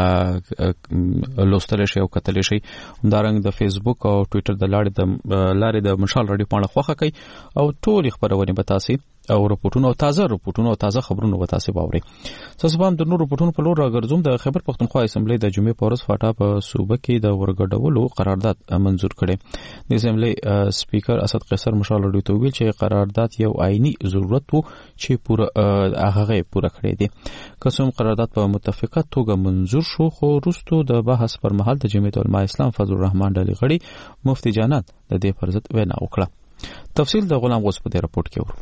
لوستل شئ او کتل شئ. همدارنګ د فیسبوک او ټوئیټر د لارې د مشال رادیو پاڼه خوښه کړئ او ټول خبرونه به تاسو او رپورټونه او تازه خبرونه به تاسو باوري. تاسو هم د نور رپورټونو په لور راګرځوم. د خیبر پختونخوا اسمبلی د جمعې په ورځ فاټا په صوبه کې د ورګډولو قرارداد منزور کړي. د اسمبلی سپیکر اسد قیصر مشال رادیو ته ویل چې قرارداد یو آئینی ضرورت وو چې هغه پوره کړی دی. قسم قرارداد په متفقه توګه منزور شو، خو وروسته د بحث پر مهال د جمعیت علماء اسلام فضل الرحمن ډلې غړي مفتی جانات د دې پر ضد وینا وکړه. تفصیل د غلام غوث په دې رپورت کې ورو.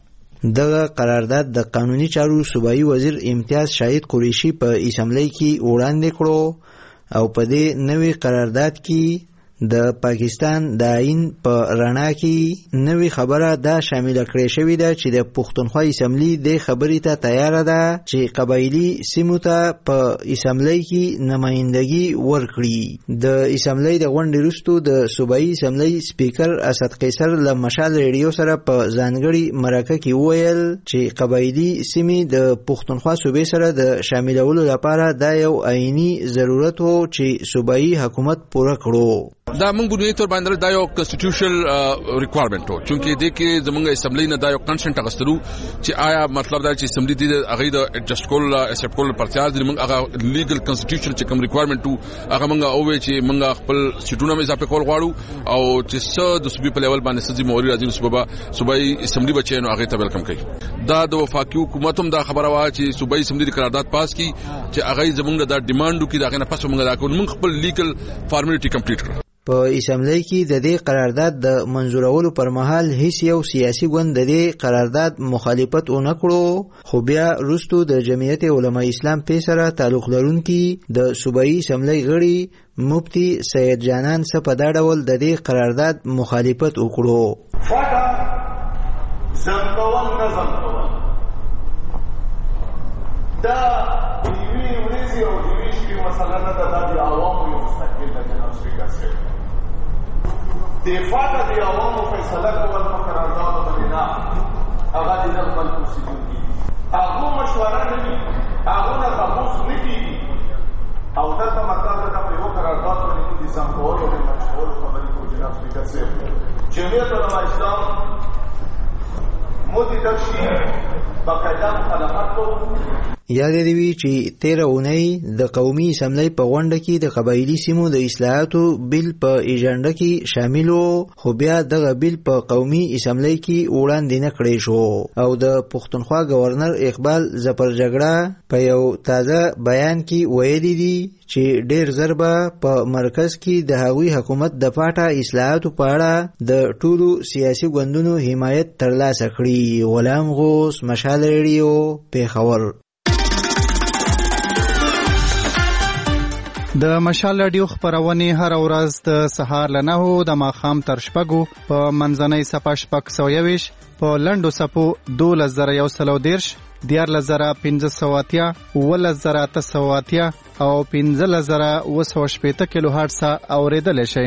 دغه قرارداد د قانوني چارو صوبایي وزیر امتیاز شاهد قریشي په اسمبلی کې وړاندې کړو او په دې نوې قرارداد کې د پاکستان د آئین په رڼا کې نوې خبره دا شامل کړې شوې ده چې د پښتونخوا اسمبلی د خبرې ته تیار ده چې قبایلی سیمو ته په اسمبلی کې نمائندګي ورکړي. د اسمبلی د غونډې وروسته د صوبایي اسمبلی سپیکر اسد قیصر له مشال ریډیو سره په ځانګړي مرکه کې وویل چې قبایلی سیمې د پښتونخوا صوبې سره د شاملولو لپاره دا یو آئینی ضرورت و چې صوبایي حکومت پوره کړو. دا موږ بنیادي تور باندې دا یو کنسټیټیوشنل ریکوایرمنت و چې د کې زمونږ اسمبلی نه دا یو کنسنټ اغستلو چې آیا مطلب دا چې اسمبلی د هغه د اډجسټ کول اکسپټ کول پرچار د موږ هغه لیګل کنسټیټیوشن چې کوم ریکوایرمنت و هغه موږ اوې چې موږ خپل سټونه مې اضافه کول غواړو او چې څه د صوبې په لیول باندې سځي موري راځي صوبایي اسمبلی بچي نو هغه ته ویلکم کوي. دا د وفاقي حکومت هم دا خبره وا چې صوبایي اسمبلی د قرارداد پاس کی چې هغه زمونږ د ډیماندو کې دا غنه پس موږ دا کوو موږ خپل لیګل فارمالیټي کمپلیټ کړو. په اسمبلی کې د دې قرارداد د منزورولو پر مهال هیڅ یو سیاسي ګوند د دې قرارداد مخالفت ونه کړو، خو بیا وروسته د جمعیت علماء اسلام په سره تعلق لرونکي د صوبایي اسمبلی غړي مفتی سید جانان څخه په دا ډول د دې قرارداد مخالفت وکړو. دا وی ورزي او دیویشکی مسله نه ده، د عوامو یو مستقل د جناب سپیکر صاحب دفاع د عوامو فیصله کول په قرارداد باندې هغه د خپل پروسیډور کې هغه مشوره نه وي، هغه نه تاسو نه کیږي او دا مطلب دا په یو قرارداد باندې د سمبول او د مشورو خبرې کوي جناب سپیکر صاحب. جمعیت علماء اسلام مودي تشریح باقاعده مخالفت کوي. یاد دی وی چې 13 اونۍ د قومي اسمبلی په غونډه کې د قبایلی سیمو د اصلاحاتو بیل په ایجنډا کې شامل وو، خو بیا دغه بیل په قومي اسمبلی کې وړاندې نه کړی شو او د پښتونخوا گورنر اقبال ظفر جګړه په یو تازه بیان کې ویلي دي چې ډیر زر به په مرکز کې د هغوی حکومت د پاټه اصلاحاتو په اړه د ټولو سیاسي ګوندونو حمایت ترلاسه کړي. غلام غوث، مشال ریډیو، پیښور. د مشال رادیو خبرونه هر ورځ د سهار له 9 د ماښام تر 6 په منځنۍ صفه 620 په لنډو صفو 2110 14580 11880 او 15080 کیلو هرتز اوریدل شي.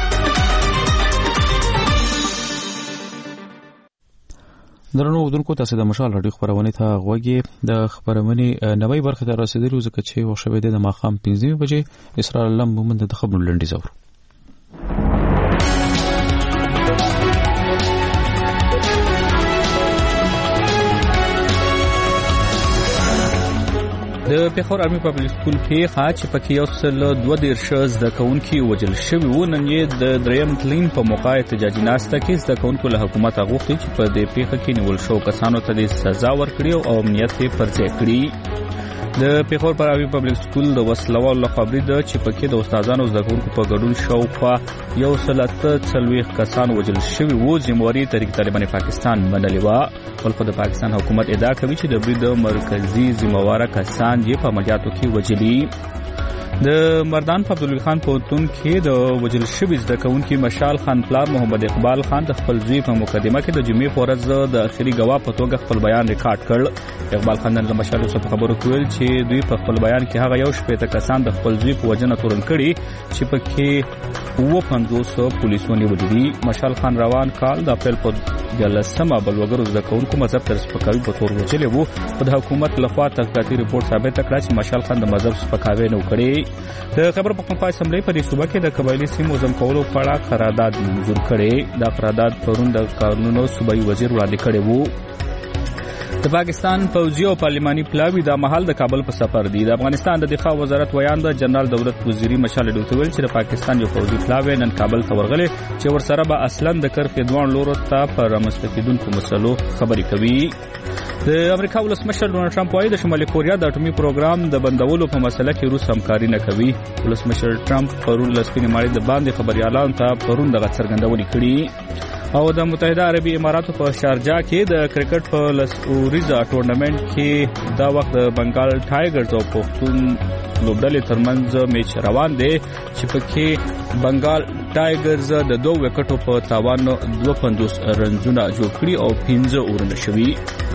درنو اردوونکو تاسو د مشال رادیو خبرونه ته غوږی د خبرونه نوې برخه ته رسیدلی ځکه چې وشوي د ماښام 15 بجې اسرائیل الله مومند د خبرونو لنډی زور. د پیښور آرمي پبلک سکول کې خاص پکې یو سل 22 زده کوونکي وژل شوي وو. نن یې د دریم تلین په موقع احتجاجي ناسته کې زده کوونکو له حکومت غوښتي چې په دې پیښه کې نیول شو کسانو ته د سزا ورکړي او امنیت یې پر ځای کړي. د پیښور پر آرمي پبلک سکول د وسلوال له خبرې ده چې پکې د استادانو زده کوونکو په ګډون شاوخوا یو سل 40 کسان وژل شوي وو. ذمہواري تحریک طالبان پاکستان منلې وه، ولکه د پاکستان حکومت ادعا کوي چې د برید مرکزي ذمہواره کسان یې په عملیاتو کې وژلي. د مردان په عبدالوی خان پوهنتون کې د وژل شوي زده کوونکي مشال خان پلار محمد اقبال خان د خپل زوی په مقدمه کې د جمعې په ورځ د اخري ګواه په توګه خپل بیان ریکارډ کړ. اقبال خان نن له مشال څخه خبرو کول چې دوی په خپل بیان کې هغه یو شپږ کسان د خپل زوی په وجنه تورن کړي چې پکې 50 پولیسو نیولي دي. مشال خان روان کال د اپریل په 11 بلوګرو زده کوونکو مذهب تر سپکاوي په تور وژلي وو. په د حکومت لخوا تحقیقاتي رپورټ ثابت کړ چې مشال خان د مذهب سپکاوي نه وکړي. د خبر پښتونخوا اسمبلی په دې صوبه کې د قبایلی سیمو ځم کولو په اړه قرارداد منظور کړي. دا قرارداد پرون د قانونو صوبایي وزیر وړاندې کړی وو. د پاکستان پوځي او پارلماني پلاوی د مهال د کابل په سفر دي. د افغانستان د دفاع وزارت ویان د جنرال دولت وزیری مشال ډوتویل چې د پاکستان یو پوځي پلاوی نن کابل ته ورغلی چې ورسره به اصلا د کرخې دوه لورو ته پر مستفیدونکو مسلو خبرې کوي. د امریکا ولسمشر ډونالد ټرمپ وايي د شمالي کوریا د اټومي پروګرام د بندولو په مسله کې روس همکاري نه کوي. ولسمشر ټرمپ پرون لسپینې ماړي د باندې خبريالانو ته پرون دغه څرګندونې کړي. او د متحده عربي اماراتو په شارجه کې د کرکټ په لسوریزا ټورنمنت کې دا وخت د بنگال ټایګرز او پښتون لوبډلې ترمنځ میچ روان دی چې پکې بنگال ټایګرز د 2 وکټو په تاوان 52 رنزونه جوړ کړي او 15 اورنه شوي.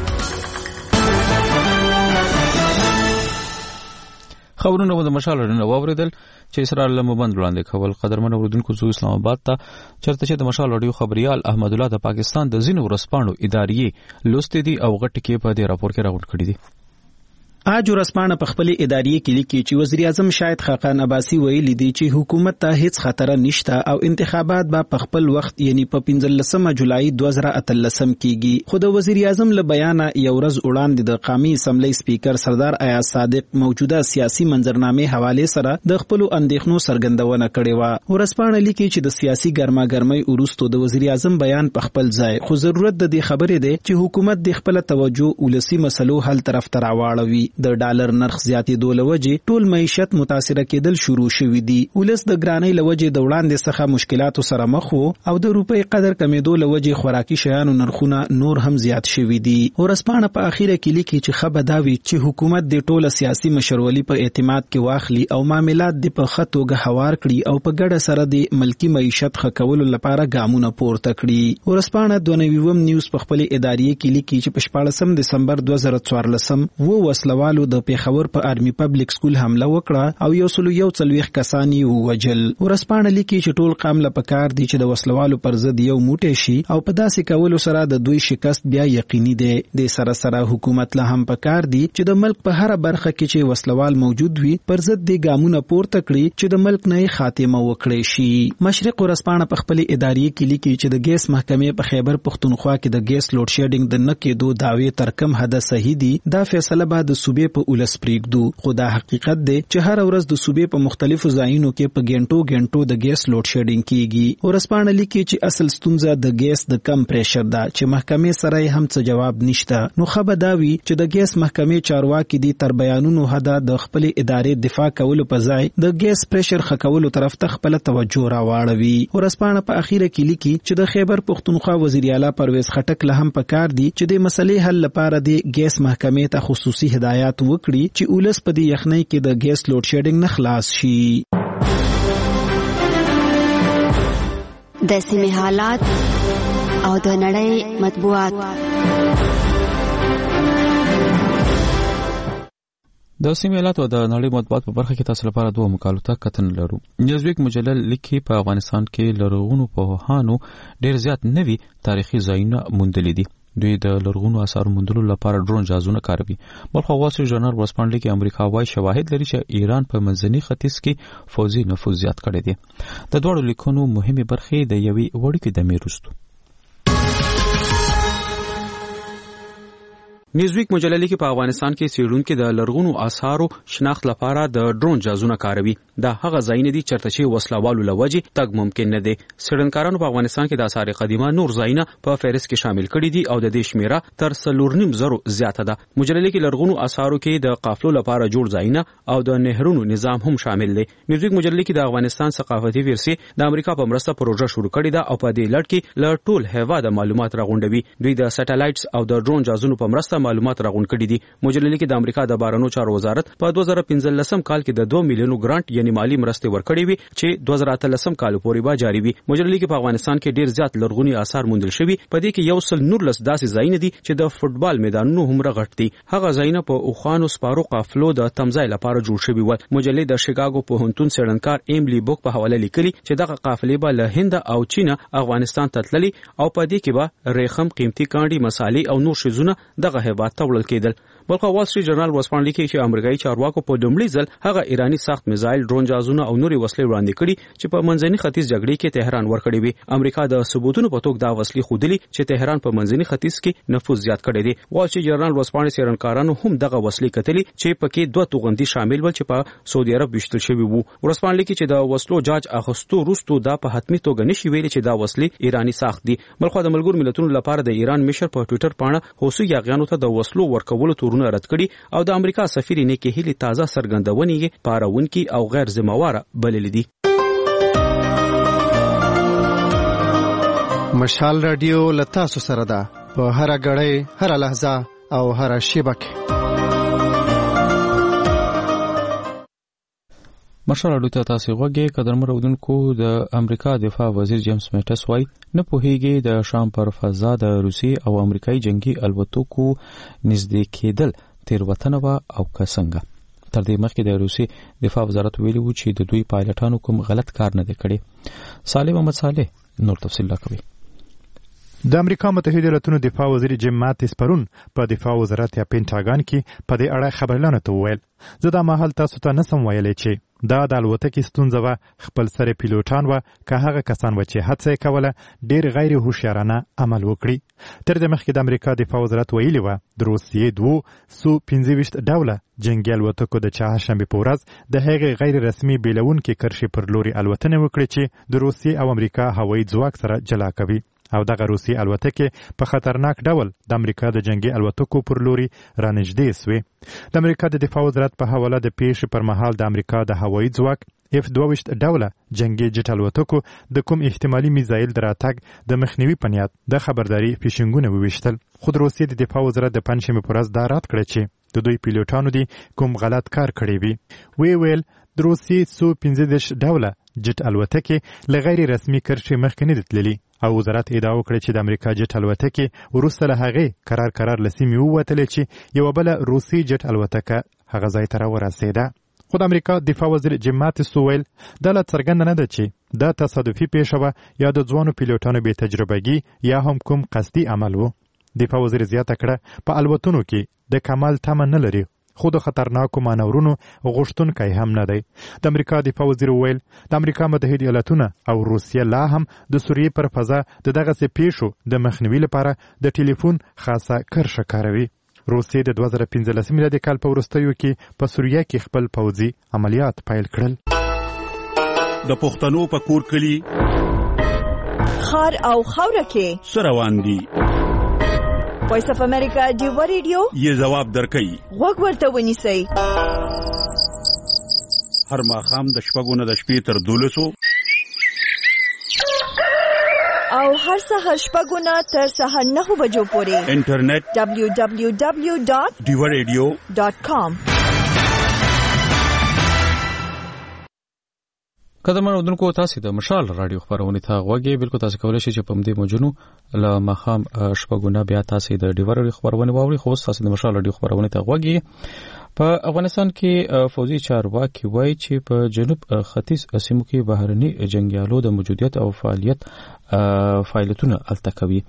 خبرونه د مشال رڼا واوریدل چې اسرائیل له مبند وړاندې کول. قدرمن اوردونکو زو اسلام آباد ته چرته چې د مشال رادیو خبريال احمد الله د پاکستان د زینو ورسپانو ادارې لوستې دي او غټ کې په دې راپور کې راغونډ کړی دي. آج ورسپانه په خپل ادارې کې لیکي چې وزیر اعظم شاهد خاقان عباسی ویلي دی چې حکومت ته هیڅ خطر نشته او انتخابات به په خپل وخت یعنی په 15 جولای 2013 کېږي. خو د وزیر اعظم له بیان یو ورځ وړاندې د قومي اسمبلی سپیکر سردار ایاز صادق موجوده سیاسي منظرنامې حواله سره د خپل اندېښنو څرګندونه کړې و. ورسپانه لیکي چې د سیاسي ګرماګرمۍ وروسته د وزیر اعظم بیان په خپل ځای، خو ضرورت د دې خبرې دی چې حکومت د خپل توجه ولسی مسلو حل طرف ته راوړوي. د ډالر نرخ زیاتېدو لوجې ټول معیشت متاثر کېدل شروع شوې دي. ولس د ګرانۍ لوجې د وړاندې څخه مشکلاتو سره مخ وو او د روپۍ قدر کمېدو لوجې خوراکي شیانو نرخونه نور هم زیات شوي دي. ورسپانه په اخیره کې لیکي چې خبر دا وی چې حکومت د ټوله سیاسي مشرولي په اعتماد کې واخلي او معاملات د په خطوګه هوار کړي او په ګډه سره د ملکی معیشت خکولو لپاره ګامونه پورته کړي. ورسپانه 29 نیوز په خپل ادارې کې لیکي چې په 14 دسمبر 2014 وو وسلوالو د پیښور په آرمي پبلک سکول حمله وکړه او 141 کسان یې ووجل. ورسپانه لیکي چې ټول قوم له پکار دي چې د وسلوالو پر ضد یو موټی شي او په داسې کولو سره د دوی شکست بیا یقیني دی. د سره حکومت له هم پکار دي چې د ملک په هر برخه کې چې وسلوال موجود وي پر ضد د ګامونه پورته کړي چې د ملک نه خاتمه وکړي شي. مشرق ورسپانه په خپل ادارې کې لیکي چې د ګیس محکمې په خیبر پښتونخوا کې د ګیس لوډ شیډینګ د نه کېدو داوی تر کم حد صحیح دي. دا فیصله بعد صوبې په ولس پریږدو خو دا حقیقت دی چې هر ورځ د صوبې په مختلفو ځایونو کې په ګڼټو د ګیس لوډ شیډینګ کیږي. ورسپانه لیکي چې اصل ستونزه د ګیس د کم پریشر ده چې محکمې سره هم څه جواب نشته. نو خبر داوي چې د ګیس محکمې چارواکي دي تر بیانونو حدا د خپل ادارې دفاع کولو په ځای د ګیس پریشر خکولو طرف ته خپل توجه راواړوي. ورسپانه په اخیره کې لیکي چې د خیبر پختونخوا وزیر اعلی پرویز خټک له هم پکار دي چې د مسلې حل لپاره د ګیس محکمې ته خصوصي هدایات وکړي چې ولس په دې یخنۍ کې د ګیس لوډ شیډینګ نه خلاص شي. د سیمې حالات او د نړۍ مطبوعات. د سیمې حالات او د نړۍ مطبوعات په برخه کې تاسو لپاره دوه مقالو ته کتنه لرو. نیوزویک مجله لیکي په افغانستان کې لرغونو پوهانو ډېر زیات نوي تاریخي ځایونه موندلي دي. دوی د لرغونو آثارو موندلو لپاره ډرون جهازونه کاروي. بلخو وال سټریټ جرنل ورسپانډي کې امریکا وايي شواهد لري چې ایران په منځني ختیځ کې فوزي نفوذ زیات کړی دی. د دوړو لیکونو مهمه برخه د یوې وړوکې دمې وروسته نیوزویک مجله لیکي په افغانستان کې څېړونکي د لرغونو آثارو شناخت لپاره د ډرون جهازونه کاروي. دا هغه ځایونه دي چېرته چې وسلوالو له وجې تګ ممکن نه دی. څېړنکارانو په افغانستان کې د آثار قدیمه نور ځایونه په فهرست کې شامل کړي دي او د دې شمیره تر 4.5 زیاته ده. مجله لیکي لرغونو آثارو کې د قافلو لپاره جوړ ځایونه او د نهرونو نظام هم شامل دي. نیوزویک مجله لیکي د افغانستان ثقافتي ورثې د امریکا په مرسته پروژه شروع کړې ده او په دې لړ کې له ټول هیواد معلومات راغونډوي. دوی د سټلایټس او د ډرون جهازونو په مرسته معلومات راغونډ کړي دي. مجله لیکي د امریکا د بهرنیو چارو وزارت په 2015 کال کې د 2 میلیون ګرانټ یعنی مالی مرستې ورکړې وي چې 2013 کال پورې به جاری وي. مجله لیکي په افغانستان کې ډیر زیات لرغوني آثار موندل شوي. په دې کې 119 داسې ځایونه دي چې د فوتبال میدانونو هم غټ دي. هغه ځایونه په اوخانو سپارو قافلو د تمځای لپاره جوړ شوي ول. مجله د شیکاګو پوهنتون څېړنکار ایملی بوک په حواله لیکلي چې دغه قافلې به له هند او چین افغانستان ته تللي او په دې کې به ریخم قیمتي کانډي مصالې او نور شیزونه دغه هیواد ته وړل کېدل. بلکې وال سټریټ جرنل ورسپانډي کې چې امریکایي چارواکو په لومړي ځل هغه ایرانی سخت میزایل ډرون جهازونه او نوري وسلې وړاندې کړي چې په منځني ختیځ جګړې کې تهران ورکړي وي. امریکا د ثبوتونو په توګه دا وسلې خودلي چې تهران په منځني ختیځ کې نفوذ زیات کړی دی. وال سټریټ جرنل ورسپانډي څېړنکارانو هم دغه وسلې کتلي چې پکې 2 توغندي شامل ول چې په سعودي عرب وشتل شوی وو. ورسپانډي کې چې د وسلو جاج اخستو روستو دا په حتمی توګه نشي ویلي چې دا وسلې ایرانی ساخت دي. بلخو د ملګرو ملتونو لپاره د ایران مشر په ټوئیټر باندې هوسو یاغیانو ته د وسلو ورکولو تورونه رد کړي او د امریکا سفیر نیکی هیلی تازه سرګندونې پاروونکي او غیر ذمہواره بللې دي. مشال رادیو لتاسو سره ده په هر غړې هر لحظه او هر شبکه. مشال رادیو ته تاسو غوږی قدرمن اودونکو د امریکا دفاع وزیر جیمز میټس وای نه پوهیږي د شام پر فضا د روسي او امریکایي جنگي الوتکو نږدې کېدل تیروتنه وا او کسنګه. تر دې مخکې د روسي دفاع وزارت ویلي و چې د دوی پایلټانو کوم غلط کار نه دی کړی. صالح محمد صالح نور تفصیل راکوي. د امریکا متحده ایالاتونو دفاع وزیر جیم ماتیس پرون په دفاع وزارت یا پینټاګان کې په دې اړه خبرلانه ته وویل زه دا مهال تاسو ته نسم ویلی چې دا د الوتکې ستونزه وه خپل سره پیلوټان وه که هغه کسان وه چې هڅه یې کوله ډېر غیر هوښیارانه عمل وکړي. تر دې مخکې د امریکا دفاع وزارت ویلي وه د روسیې 2 سو 25 ډوله جنګي الوتکو د چهارشنبې په ورځ د هغې غیر رسمي بیلونکې کرښې پر لوري الوتنې وکړې چې د روسیې او امریکا هوایي ځواک سره جلا کوي او دغه روسي الوتکې په خطرناک ډول د امریکا د جنگي الوتکو پر لوري رانږدې سوې. د امریکا د دفاع وزارت په حواله د پیښې پر مهال د امریکا د هوایي ځواک F-22 ډوله جنگي جټ الوتکو د کوم احتمالي میزایل د راتګ د مخنیوي په نیت د خبرداري فیشنګونه وویشتل. خو د روسیې د دفاع وزارت د پنجشنبې په ورځ دا رد کړی چې د دوی پیلوټانو دي کوم غلط کار کړی وي. ویل د روسیې سو 15 ډوله جټ الوتکې له غیر رسمي کرښې مخکې نه دي تللي او وزارت ادعا وکړه چې د امریکا جټ الوتکې وروسته له هغې قرار له سیمې ووتلې چې یوه بله روسي جټ الوتکه هغه ځای ته راورسېده. خو د امریکا دفاع وزیر جیم ماتیس وویل دا لا څرګنده نه ده چې دا تصادفي پیښه وه یا د ځوانو پیلوټانو بې تجربګي یا هم کوم قصدي عمل و. دفاع وزیر زیاته کړه په الوتنو کې د کمال تمه نه لري خو د خطرناکو مانورونو غوښتونکی هم نه دی. د امریکا دفاع وزیر وویل د امریکا متحده ایالاتونه او روسیه لا هم د سوریې پر فضا د دغسې پیښو د مخنیوي لپاره د ټلیفون خاصه کرښه کاروي. روسیې د 2015 میلادي کال په وروستیو کې په سوریه کې خپل پوځي عملیات پیل کړل. د پښتنو په کور کلی خار او خاوره کې سروان دي. وایس اف امریکا ډیو ریډیو یې جواب درکړي. غوږ ورته ونیسئ. هر ماښام د شپږو نه د شپې تر 12 او هر سهار شپږو نه تر سهار 9 بجو پورې انټرنیټ www.diwaradio.com. قدرمن اودونکو تاسو د مشال رادیو خبرونه ته غوږی بالکل تاسو کولای شئ چې په دې موجونو له مخام شپږونه بیا تاسو د ډیوار خبرونه واوري. خو تاسو د مشال رادیو خبرونه ته غوږی. په افغانستان کې فوجي چارواکي وایي چې په جنوب ختیځ سیمو کې بهرني جنگیالو د موجودیت او فعالیتونه التکوي.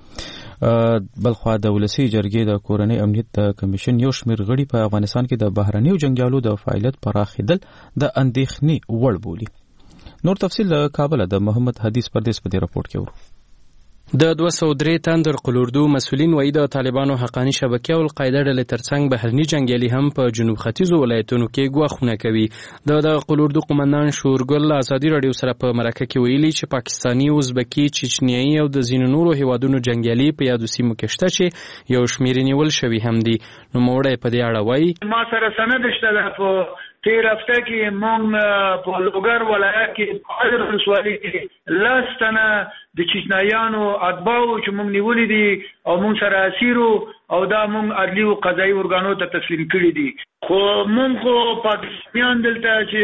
بلخوا د ولسی جرګې د کورنۍ امنیت کمیشن یو شمېر غړي په افغانستان کې د بهرني جنگیالو د فعالیت پراخیدل د اندېښنې وړ بولي. نور تفصیل کابل د محمد حدیث پردیس په دې راپورټ کې ورو. د 203 تن د قلوردو مسؤلین وایي د طالبانو حقانی شبکې او القاعده ډلې ترڅنګ بهرني جنگیالي هم په جنوب ختیځو ولایتونو کې ګواښونه کوي. د قلوردو قومندان شورګل ازادي رادیو سره په مرکه کې ویلي چې پاکستانی، ازبکی، چچنیایي او د ځینو نورو هیوادونو جنگیالي په یادو سیمو کې شته چې یو شمېر نیول شوي هم دي. نو موړی په دې اړه وایي ما سره سند شته په تیر هفته کې مونږ په لوګر ولایت کې حاضر رسوالي کې لاستنه د چچنایانو اتباعو چې مونږ نیولې دي او مونږ سره اسیرو او دا مونږ عدلي او قضایي ارګانو ته تسلیم کړي دي. خو مونږ خو پاکستان دلته چې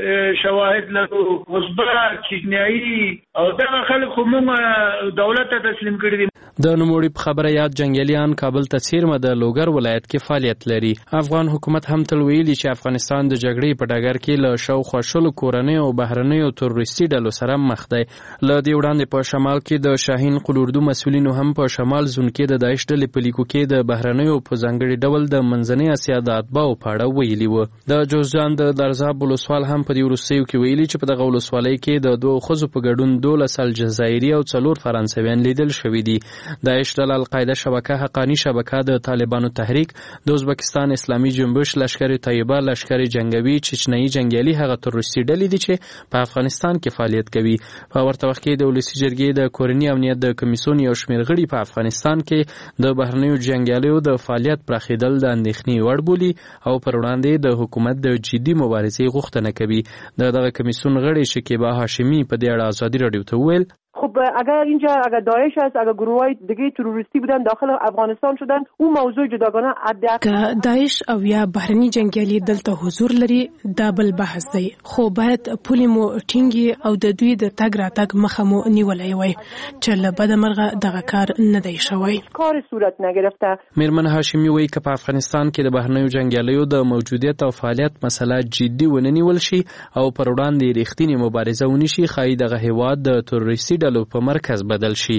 شواهد لرو ازبک، چچنیایي او دغه خلک خو مونږ دولت ته تسلیم کړي دي. د نوموړي په خبره یاد جنگیالیان کابل ته څیرمه د لوګر ولایت کې فعالیت لري. افغان حکومت هم تل ویلي چې افغانستان د جګړې په ډګر کې له شاوخوا شلو کورنۍ او بهرنیو تروریستي ډلو سره مخ دی. له دې وړاندې په شمال کې د شاهین قلوردو مسؤلینو هم په شمال زون کې د داعش ډلې په لیکو کې د بهرنیو په ځانګړي ډول د منځنۍ اسیا د اتباعو په اړه ویلي و. د جوزجان د درزاب ولسوال هم په دې وروستیو کې ویلي چې په دغه ولسوالۍ کې د 2 ښځو په ګډون 12 جزایري او 4 فرانسویان لیدل شوي دي. داعش ډله، القاعده شبکه، حقانی شبکه، د طالبانو تحریک، د ازبکستان اسلامي جنبش، لشکر طیبه، لشکر جنگوي، چچنیایي جنگیالي هغه تروریستي ډلې دي چې په افغانستان کې فعالیت کوي. په ورته وخت کې د ولسی جرګې د کورنۍ امنیت د کمیسیون یو شمېر غړي په افغانستان کې د بهرنیو جنگیالیو د فعالیت پراخیدل د اندېښنې وړ بولي او پر وړاندې د حکومت د جدي مبارزې غوښتنه کوي. دغه کمیسیون غړي شکیبا هاشمی په دې اړه آزادی رادیو ته وویل خب اگر اینجا اگر داعش است، اگر گروه‌های دیگه تروریستی بودن داخل افغانستان شدن، اون موضوع جداگانه که داعش او یا بهرني جنگیالي دلته حضور لري دا بل بحث دی. خو باید پولې مو ټینګي او د دوی د تګ راتګ مخه مو نیولای وای چې له بده مرغه دغه کار نه دی شوی. کار صورت نگرفته. میرمن هاشمی وایي که په افغانستان کې د بهرنیو جنگیالیو د موجودیت او فعالیت مسله جدي ونه نیول شي او پر وړاندې رښتینی مبارزه ونی شي، ښایي دغه هیواد د تروریستي ډلو په مرکز بدل شي.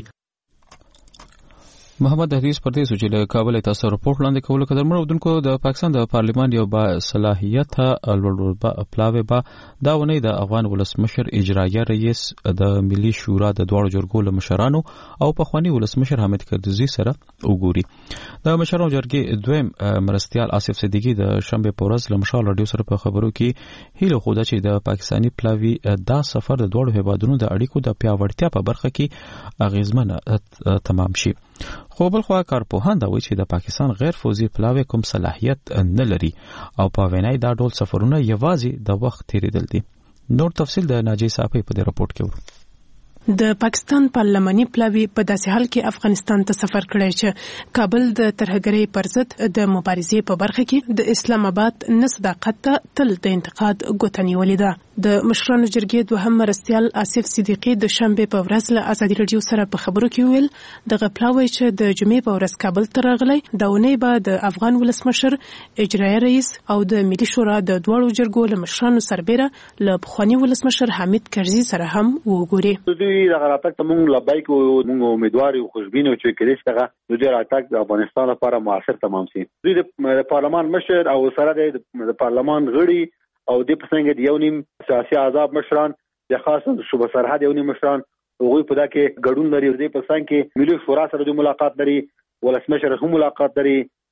محمد حدیث پردیس چې له کابل تاسو رپورټ لاندې کول کړم. مرودونکو د پاکستان د پارلیمان یو با صلاحیت الولبا پلاوی با دا ونی د افغان ولسمشر اجرایه رئیس د ملي شورا د دوړو جرګو له مشرانو او په خواني ولسمشر حامد کرزي سره وګوري. د مشرانو جرګې دویم مرستيال آصف صدیقی د شنبه پورز له مشال رادیو سره په خبرو کې هیله خوده چې د پاکستانی پلاوی دا سفر د دوړو هیوادونو د اړیکو د پیاوړتیا په برخه کې اغیزمن تمام شي. خو بل خو کارپوهان دا وایي چې د پاکستان غیر فوزي پلاوی کوم صلاحیت نه لري او په وینای دا ډول سفرونه یوازې د وخت تیریدل دي. نور تفصیل د ناجی صاحب په دې رپورت کې ورو. د پاکستان پارلماني پلاوی په داسې حال کې افغانستان ته سفر کړی چې کابل د ترهګرۍ پر ضد د مبارزې په برخه کې د اسلام آباد نه صداقت ته تل د انتقاد ګوته نیولې ده. د مشرانو جرګې دوهم مرستيال آصف صدیقی د شنبه په ورځ له ازادي رادیو سره په خبرو کې ویل دغه پلاوی چې د جمعې په ورځ کابل ته راغلی دا ونی به د افغان ولسمشر اجرایه رئیس او د ملي شورا د دوړو جرګو له مشرانو سربېره له پخواني ولسمشر حامد کرزي سره هم وګوري. دغه راتګ ته موږ لبیک او موږ امیدوار یو خوشبین او چې کېدای شي دغه راتګ د افغانستان لپاره موثر تمام شي. د پارلمان مشر او سره د پارلمان غړي او د پسنګ د یو نیم سیاسي احزاب مشران د خاصه صوبه سرحد یو نیم مشران هغوی په دغه ګډون لري. د پسنګ کې ملي شورا سره د ملاقات لري، ولسمشر هم ملاقات لري،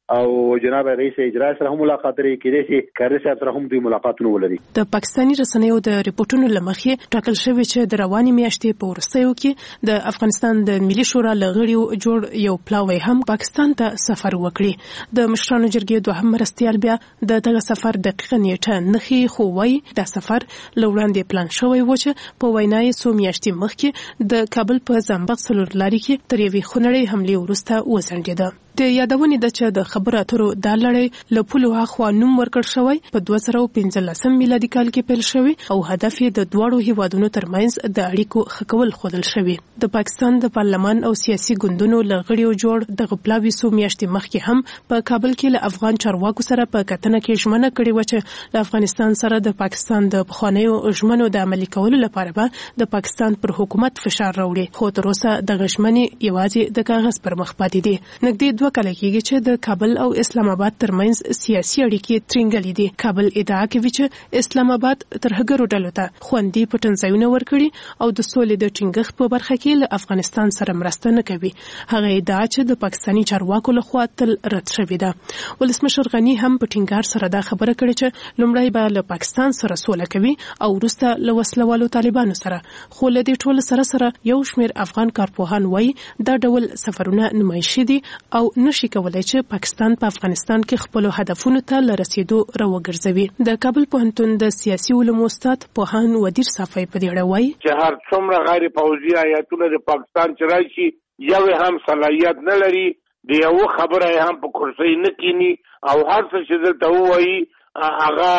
او جناب رئیس اجرا سره هم ملاقات لري کېدای شي کاري صاحب سره هم دوی ملاقاتونه ولري. د پاکستاني رسنیو د ریپورتونو لمخې ټاکل شوی چې د رواني میاشتې په وروستیو کې د افغانستان د ملي شورا لغړیو جوړ یو پلاوی هم پاکستان ته سفر وکړي. د مشرانو جرګې دوهم مرستیال بیا د دغه سفر دقیقه نیټه نخي خو وایي دا سفر لوړاندې پلان شوی و چې په وینا یې څو میاشتې مخکې د کابل په زنبق څلور لارې کې تر یوې خونړۍ حملې وروسته وځنډېده. د یادونې ده چې د خبرو اترو دا لړۍ له پولو هاخوا نوم ورکړ شوی په 2015 میلادي کال کې پیل شوی او هدف یې د دواړو هیوادونو ترمنځ د اړیکو ښه کول ښودل شوی. د پاکستان د پارلمان او سیاسي ګوندونو لغړیو جوړ دغه پلاوی څو میاشتې مخکې هم په کابل کې له افغان چارواکو سره په کتنه کې ژمنه کړې و چې له افغانستان سره د پاکستان د پخوانیو ژمنو د عملي کولو لپاره به د پاکستان پر حکومت فشار راوړي. خو تر اوسه دغه ژمنې یوازې د کاغذ پر مخ پاتې دي. نږدې 2 کال کېږي چې د کابل او اسلام آباد ترمنځ سیاسي اړیکې ترنګلې دي. کابل ادعا کوي چې اسلام آباد ترهګرو ډلو ته خوندي پټنځایونه ورکړي او د سولې د ټینګښت په برخه کې له افغانستان سره مرسته نه کوي. هغه ادعا چې د پاکستاني چارواکو لخوا تل رد شوې ده. ولسمشر غني هم په ټینګار سره دا خبره کړې چې لومړی به له پاکستان سره سوله کوي او وروسته له وسلوالو طالبانو سره. خو له دې ټول سره یو شمېر افغان کارپوهان وایي دا ډول سفرونه نمایشي دي او نشي کولای چې پاکستان په افغانستان کې خپل هدفونو ته لرسیدو راوګرځوي. د کابل پوهنتون د سیاسي علومو استاد پوهان ودیر صافی په دې اړه وایي چې هر څومره غیر پوځي آیاتونه د پاکستان چې راشي یو هم صلاحیت نه لري د یو خبره هم په کرسي نه کینی او هر څه چې دلته وایي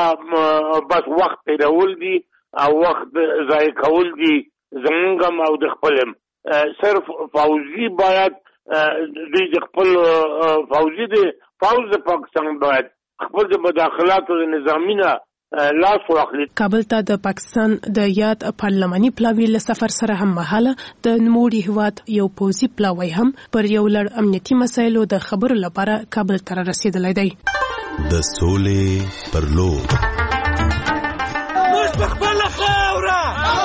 هغه بس وخت تیرول دي او وخت ضایع کول دي زمونږ او د خپلم. صرف فوزي باید دوی د خپل فوزي د فوز د پاکستان باید خپل د مداخلاتو د نظامینه لاس واخلي. کابل ته د پاکستان د یاد پارلماني پلاوی له سفر سره هم مهاله د نوموړي هیواد یو پوځي پلاوی هم پر یو لړ امنیتي مسایلو د خبرو لپاره کابل ته رسیدلی دی. د سولې پر لور موږ په خپله خاوره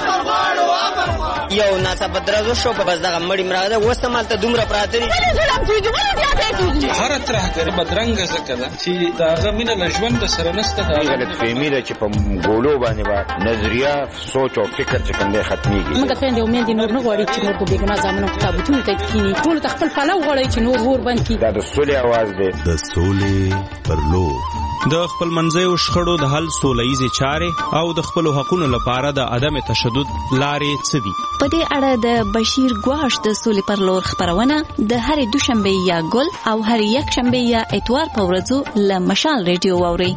یو ناڅاپه درزو شو په بس دغه مړی مراغه اوس هم هلته دومره پراته دي. هره ترهګري بدرنګه ځکه ده چې د هغه مینه له ژونده سره نشته. غلطفهمي ده چې په ګولو باندې به نظریه سوچ او فکر چې کوم دی ختمېږي. موږ خویندې او میندې نور نه غواړي چې نور په بېګناه زامنو په تابوتونو ته کښېني. ټولو ته خپل پلو غواړي چې نور اور بند کړي. دا د سولې اواز دی. د سولې پر لور د خپل منځیو شخړو د حل سولهییزې چارې او د خپلو حقونو لپاره د عدم تشدد لارې څه دي؟ په دې اړه د بشیر ګواش د سولې پر لور خبرونه د هرې دوشنبه یا ګل او هرې یکشنبه یا اتوار په ورځو له مشال ریډیو واورئ.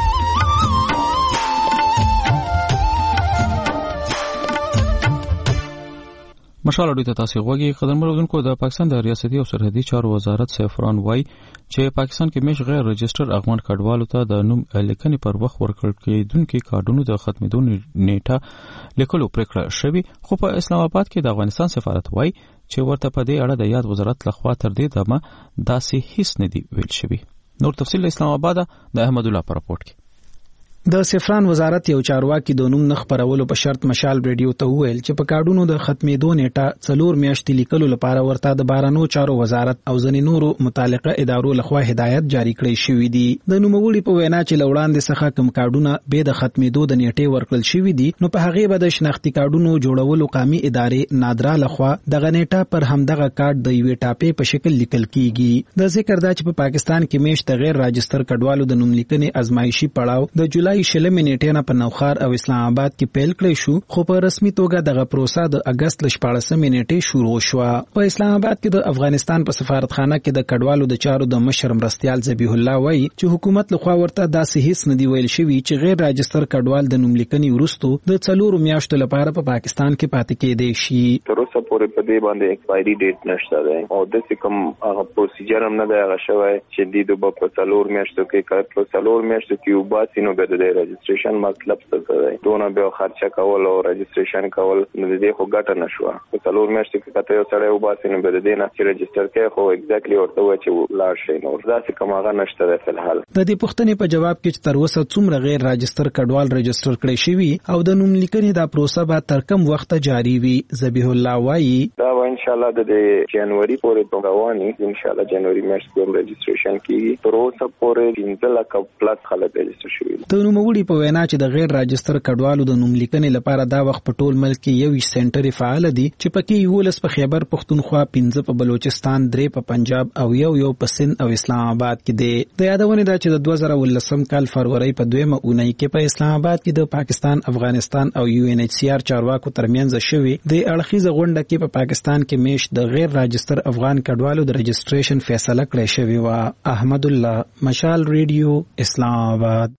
مشال اډو ته تاسو غوږی قدرمن اوردونکو د پاکستان د ریاستي او سرحدي چارو وزارت سیفران وای چې پاکستان کې مش غیر رجستر افغان کډوالو ته د نوم لیکنې پر وخت ورکړل کېدونکو کارډونو د ختمېدو نیټه لیکلو پریکړه شوی. خو په اسلام آباد کې د افغانستان سفارت وای چې ورته په دې اړه د یاد وزارت لخوا تر دې دمه داسې هیڅ نه دی ویل شوی. نور تفصیل اسلام آباد د احمد الله پر راپورټ کې. د سفران وزارت یو چارواکي د نوم نه خبرولو په شرط مشال ریډیو ته وویل چې په کارډونو د ختمېدو نیټه 4 میاشتې لیکلو لپاره ورته د بارانو چارو وزارت او ځینې نورو متعلقه ادارو لخوا هدایت جاری کړی شوی دی. د نوموړي په وینا چې لوړاندې څخه کوم کارډونه به د ختمېدو د نیټې ورکړل شوی دي نو په هغه به د شناختی کارډونو جوړولو قومي ادارې نادرا لخوا دغه نیټه پر همدغه کارت د یوې ټاپې په شکل لیکل کیږي. د ذکر دا چې په پاکستان کې میشت غیر راجستر کډوالو د نوم لیکنې ازمایشي پړاو د جولای شلمې نیټه په نوخار او اسلام آباد کې پیل کړی شو خو په رسمي توګه دغه پروسه د اگست ل 14مې نیټه شروع شو. په اسلام آباد کې د افغانستان په سفارتخانه کې د کډوالو د چارو د مشر مرستیال ذبیح الله وایي چې حکومت لخوا ورته داسې هیڅ نه دی ویل شوی چې غیر راجستر کډوال د نوم لیکنې وروسته د 4 میاشتو لپاره په پاکستان کې پاتې کېدی شي. تر اوسه پورې په دې باندې ایکسپایری ډیټ نشته ده او د کوم هغه پروسیجر هم نه دی هغه شوی چې د دوه په 4 میاشتو کې کار په 4 میاشتو کې وباسي نو به د رجستریشن مطلب څه دی دونه به خرچه کول او رجستریشن کول نو د دې خو ګټه نشوه. په 4 میاشتو کې کته یو سړی وباسي نو به د دې نه چې رجستر کې خو ایگزیکټلی ورته وایي چې لاړ شي نو داسې کوم هغه نشته ده په الحال. د دې پوښتنې په جواب کې تر اوسه څومره غیر راجستر کډوال رجستر کړي شوی او د نوم لیکنې دا پروسه به تر کوم وخت جاری وي ذبیح الله وایي دا ان ان شاء الله د جنوري پورې رواني ان شاء الله جنوري میاشت کې رجسټریشن کیږي تر اوسه پورې 15 لک پلس خلک رجسټر شوي دي. د نوموړي په وینا چې د غیر راجستر کډوالو د نوم لیکنې لپاره دا وخت په ټول ملک کې 21 سنټر فعال دي چې پکې 11 په خیبر پختونخوا، 15 په بلوچستان، 3 په پنجاب او یو په سند او اسلام آباد کې دي. د یادونه ده چې د 2019 کال فروری په 2مه اونۍ کې په اسلام آباد کې د پاکستان، افغانستان او UNHCR چارواکو ترمنځ شوی د اړخیزه غونډه کې په پاکستان کې میشت د غیر راجستر افغان کډوالو د رجسټریشن فیصله کړې شوی و. احمد الله، مشال ریډیو، اسلام آباد.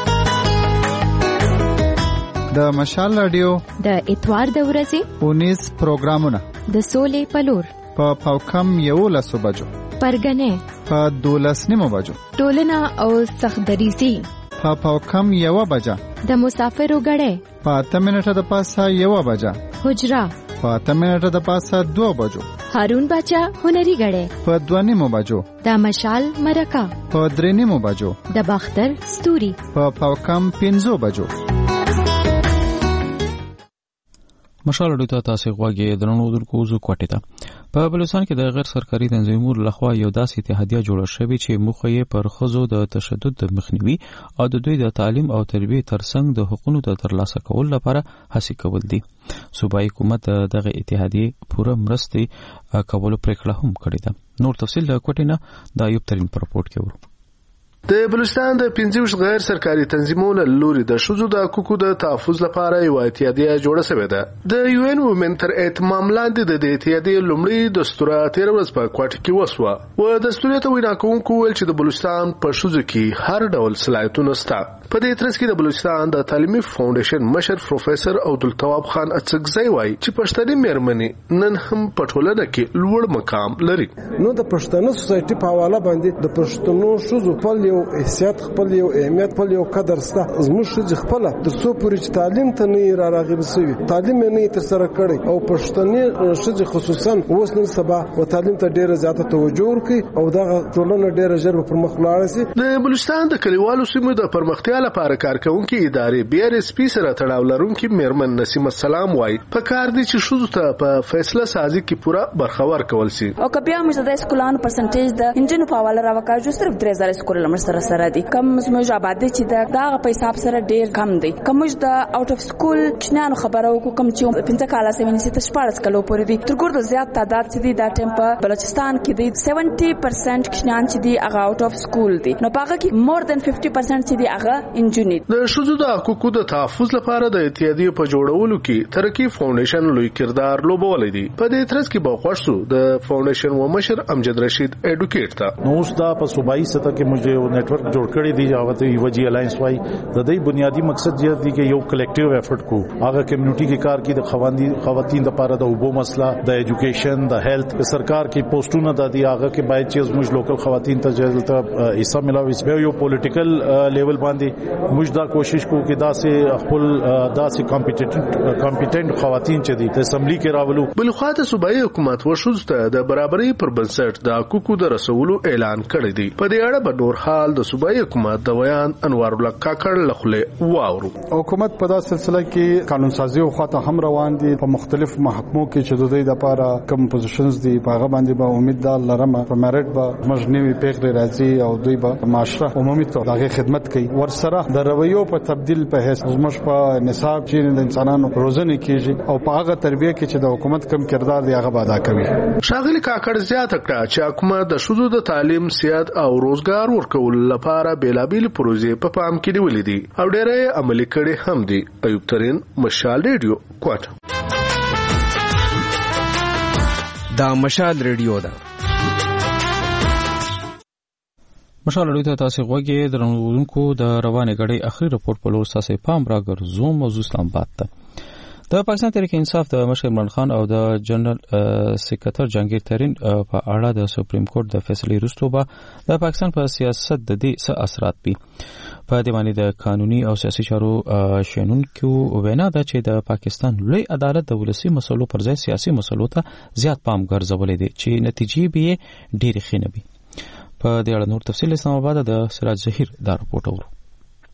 د مشال رادیو د اتوار د ورځې 19 پروګرامونه د سولې پلور په پاوکم 11 بجو، پرګنې په 12 بجو، ټولنه او سختدریزي په پاوکم 1 بجه، د مسافرو غړې په 8 منټه د پاسه 1 بجه، حجرا په 8 منټه د پاسه 2 بجو، هارون باچا هنري غړې په 2 بجو، د مشال مرکه په 3 بجو، د باختر ستوري په پاوکم 15 بجو. مشال اډو ته تاسو غواګي درنو دلکو زو کوټه ته په بلوچستان کې د غیر سرکاري تنظیمونو لخوا یو داسې اتحادیه جوړه شوې چې موخه یې پر ښځو د تشدد د مخنیوي او د دوی د تعلیم او تربیه ترڅنګ د حقوقو د ترلاسه کولو لپاره هڅې کول دي. صوبایي حکومت دغه اتحادیه پوره مرستې کولو پریکړه هم کړې ده. نور تفصیل د کوټې نه د ایوب ترین په رپورټ کې ورو. د بلوچستان د 15 غیر سرکاري تنظیمونو لوري د شذو د حقوقو د تحفظ لپاره یو اتحادیه جوړه شوې ده. د UN وومن تر اهتمام لاندې د اتحادیې لومړی دستور 13 ورځ په کوټه کې وسوه او دستور ته وینا کوونکو ویل چې د بلوچستان په شذو کې هر ډول صلاحیتونه شته. په دې ترڅ کې د بلوچستان د تعلیمي فاونډیشن مشر پروفیسور عبدالتواب خان اڅکزی وایي چې پښتني مېرمنې نن هم په ټولنه کې لوړ مقام لري. نو د پښتنو سوسایټي په حواله باندې د پښتنو شذو په یو حیثیت، خپل یو اهمیت، خپل یو قدر سته. زموږ شذې خپل تر څو پورې چې تعلیم ته نه راغلي سوي، تعلیم نه تر سره کړي او پښتني شذې خصوصا اوس نن سبا او تعلیم ته ډیره زیاته توجه ورکړي او دا ټولنه ډیره ژر پر مخ لاړه شي. د بلوچستان د کلیوالو سیمو د پرمختیا لپاره کارکونکو ادارې BRSP سره تړاو لرونکي میرمن نسیم السلام وایي په کار دي چې شذو ته په فیصله سازي کې پوره برخور کول شي. او کبیا موږ د سکولانو پرسنټیج د انجن په حواله راوکاجو صرف 3000 سکول لمر سره دي. کم موږ آباد چې دا په حساب سره ډیر کم دي. کوم د اوټ اف سکول چنانو خبرو کوم چې 15 کاله سمینسي ته 14 کلو پورې دي. تر ګورد زیات تعداد چې دي دا ټیم په بلوچستان کې دي 70% کشنان چې دي هغه اوټ اف سکول دي. نو پاګه کې مور دن 50% چې دي هغه انجونی. د شذو د حقوقو د تحفظ لپاره د اتحادیې په جوړولو کې ترقی فاونډیشن لوی کردار لوبولې دي. په دې ترڅ کې بخښو د فاونډیشن و مشر امجد رشید ایډوکیټ تا نو اوس دا په صوبایي سطح کې موږ یو نیټورک جوړ کړی دی هغه ته وجی الاینس وای. د دې بنیادی مقصد دی چې یو کلیکټیو ایفورت کو هغه کمیونټي کې کار کې د خواتین لپاره د اوبو مسله، د ایجوکیشن، د هیلث په سرکار کې پوسټونه د دی هغه کې باید چې موږ لوکل خواتین ته جلته حصہ ملاوي. یو پولیټیکل لیول باندې موږ دا کوشش کوو چې داسې خپل داسې کمپیټنټ خواتین چې د اسمبلی کې راولو. بل خو د صوبایي حکومت ورشوسته د برابرۍ پر بنسټ د حقوقو د رسولو اعلان کړی دی. په دې اړه به نور حال د صوبایي حکومت د بیان انوار الله کاکړ لخوا واورو. حکومت په داسې سلسله کې قانون سازي او خاطر هم روان دي. په مختلف محکمو کې چې د دې لپاره کوم پوزیشنز دي په هغه باندې به امید دار لرم په میرټ به مجنوي پیغلي راځي او دوی به معاشره عمومي ته دغه خدمت کوي. ورسره د رویو په تبديل په هیڅ زموږ په نصاب چې د انسانانو روزنه کیږي او په هغه تربیه کې چې د حکومت کم کردار دی هغه ادا کوي. شاغلی کاکړ زیاته کړه چې حکومت د شذو د تعلیم، صحت او روزګار ورکول لپاره بیلابیل پروژې په پام کې نیولې دي او ډېرې عملي کړي هم دي. ایوب ترین، مشال ریډیو، کوټه. دا مشال ریډیو ده. مشال ریډیو ته تاسو غوږی درنونکو د روانې غړي اخري رپورټ په لور تاسو پام راګرځوم. موضوع اسلام آباد ته. د پاکستان تحریک انصاف د مشر عمران خان او د جنرال سکرټر جهانگیر ترین په اړه د سپریم کورټ د فیصلې وروسته به د پاکستان په سیاست د دې څه اثرات وي. په دې باندې د قانوني او سیاسي چارو شنونکو وینا ده چې د پاکستان لوی عدالت د ولسی مسلو پر ځای سیاسي مسلو ته زیات پام ګرځولې دي چې نتیجې به ډېرې ښې نه وي. په دې اړه نور تفصیل اسلام آباد د سراج ظهیر دا رپورټ اورو.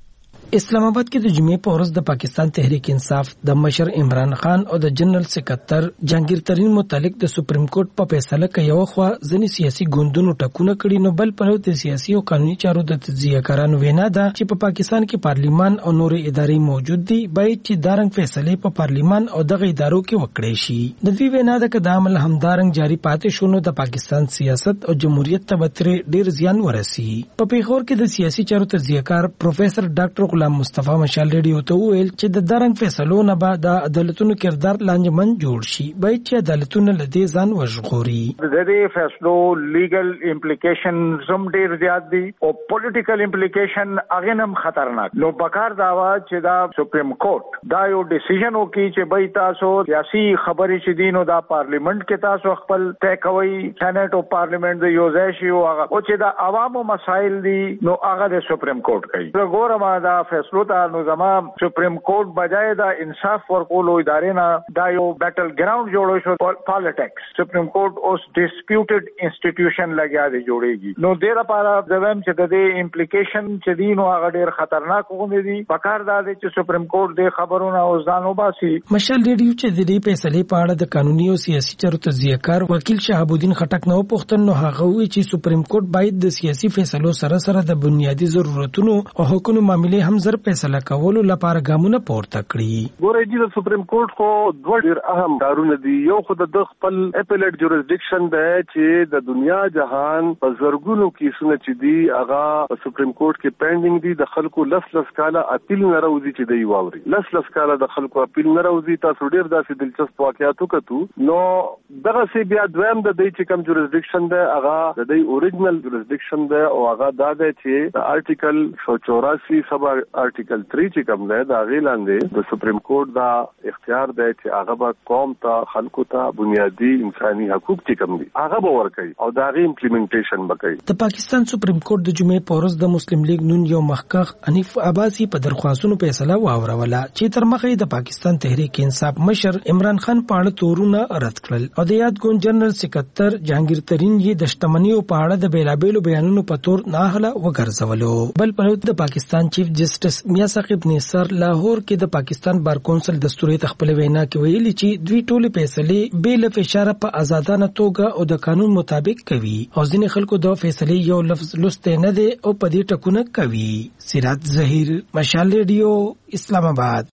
اسلام آباد کې د جمعې په ورځ د پاکستان تحریک انصاف د مشر عمران خان او د جنرال سکرټر جهانگیر ترین متعلق د سپریم کورټ په فیصله کې یو خوا ځنې سیاسي ګوندونو ټکونه کړي نو بل په د سیاسي او قانوني چارو د تجزیه کارانو وینا ده چې په پاکستان کې پارلیمان او نورې ادارې موجود دي باید چې دارنګ فیصله په پارلیمان او دغه ادارو کې وکړي شي. د دې وینا ده چې د عمل همدارنګ جاری پاتې شونه د پاکستان سیاست او جمهوریت ته ډیر زیان ورسي. په پیښور کې د سیاسي چارو تجزیه کار پروفیسور ډاکټر غلام مصطفی مشال ریډیو ته ویل چې د دارنګ فیصلو نه بعد د عدالتونو کردار لانجمن جوړ شي باید چې عدالتونه لدی ځان وژغوري. د دې فیصلو لیګل امپلیکیشنز هم ډیر زیات دي او پولیټیکل امپلیکیشن هغه هم خطرناک. نو بکار دا و چې دا سپریم کورټ دا یو ډیسیژن وکړي چې به تاسو سیاسي خبرې چې دین او دا پارلیمنت کې تاسو خپل طے کوي سېنات او پارلیمنت د یو ځای شي او چې دا عوامو مسایل دي نو هغه د سپریم کورټ کوي. وګورم دا فیصلو ته نو زمام سپریم کورټ بجای دا انصاف ورکولو ادارې نه دا یو بیټل ګراوند جوړو شو پالیټکس. سپریم کورټ اوس ډیسپیوټډ انسټیټیوشن لګیا دی جوړیږي نو ډیر لپاره زمام چې د دې امپلیکیشن چې دي نو هغه ډیر خطرناک غوندي دي. پکار دا دی چې سپریم کورټ د خبرونو او ځانو باسي. مشال ریډیو چې د دې فیصلې په اړه د قانوني او سیاسي چارو تجزیه کار وکیل شهاب الدین خټک نو پوښتنه نو هغه وی چې سپریم کورټ باید د سیاسي فیصلو سره سره د بنیادی ضرورتونو او حقوقو معاملې هم زر فیصله کولو لپاره ګامونه پورته کړي. ګورې چې د سپریم کورټ خو دوه ډېر اهم کارونه دي. یو خو د خپل اپیلیټ جوریسډکشن دی چې د دنیا جهان په زرګونو کیسونه چې دي هغه په سپریم کورټ کې پینډینګ دي. د خلکو لس کاله اپیل نه راوځي چې دی واوري. لس کاله د خلکو اپیل نه راوځي. تاسو ډېر داسې دلچسپ واقعیات وکړو نو دغه سی بیا دویم د دې چې کوم جوریسډکشن دی هغه د دې اوریجنل جوریسډکشن دی او هغه دا دی چې د آرټیکل 184 سب آرټیکل 3 چې کوم دی دا غی لاندې د سپریم کورټ دا اختیار دی چې هغه به قوم ته خلکو ته بنیادی انساني حقوق چې کوم دي هغه به ورکړي او دا غي امپلیمنټیشن وکړي. د پاکستان سپریم کورټ د جمعې په ورځ د مسلم لیگ نون یو مخکخ حنیف عباسی په درخواستونو فیصله واوروله چې تر مخې د پاکستان تحریک انصاف مشر عمران خان په اړه تورونه رد کړل او د یاد ګوند جنرال سکرټر جهانگیر ترین یې د شتمنیو په اړه د بیلابېلو بیانونو په تور ناهله وګرځولو. بل په د پاکستان چیف جسټس میاں ثاقب نثار لاهور کې د پاکستان بار کونسل دستوري تخپل وینا کې ویلي چې دوی ټول فیصله بیل فشار په آزادانه توګه او د قانون مطابق کوي او ځینې خلکو د فیصله یو لفظ لسته نه دي او په دې ټکونه کوي. سراج ظهیر مشال ریډیو اسلام آباد.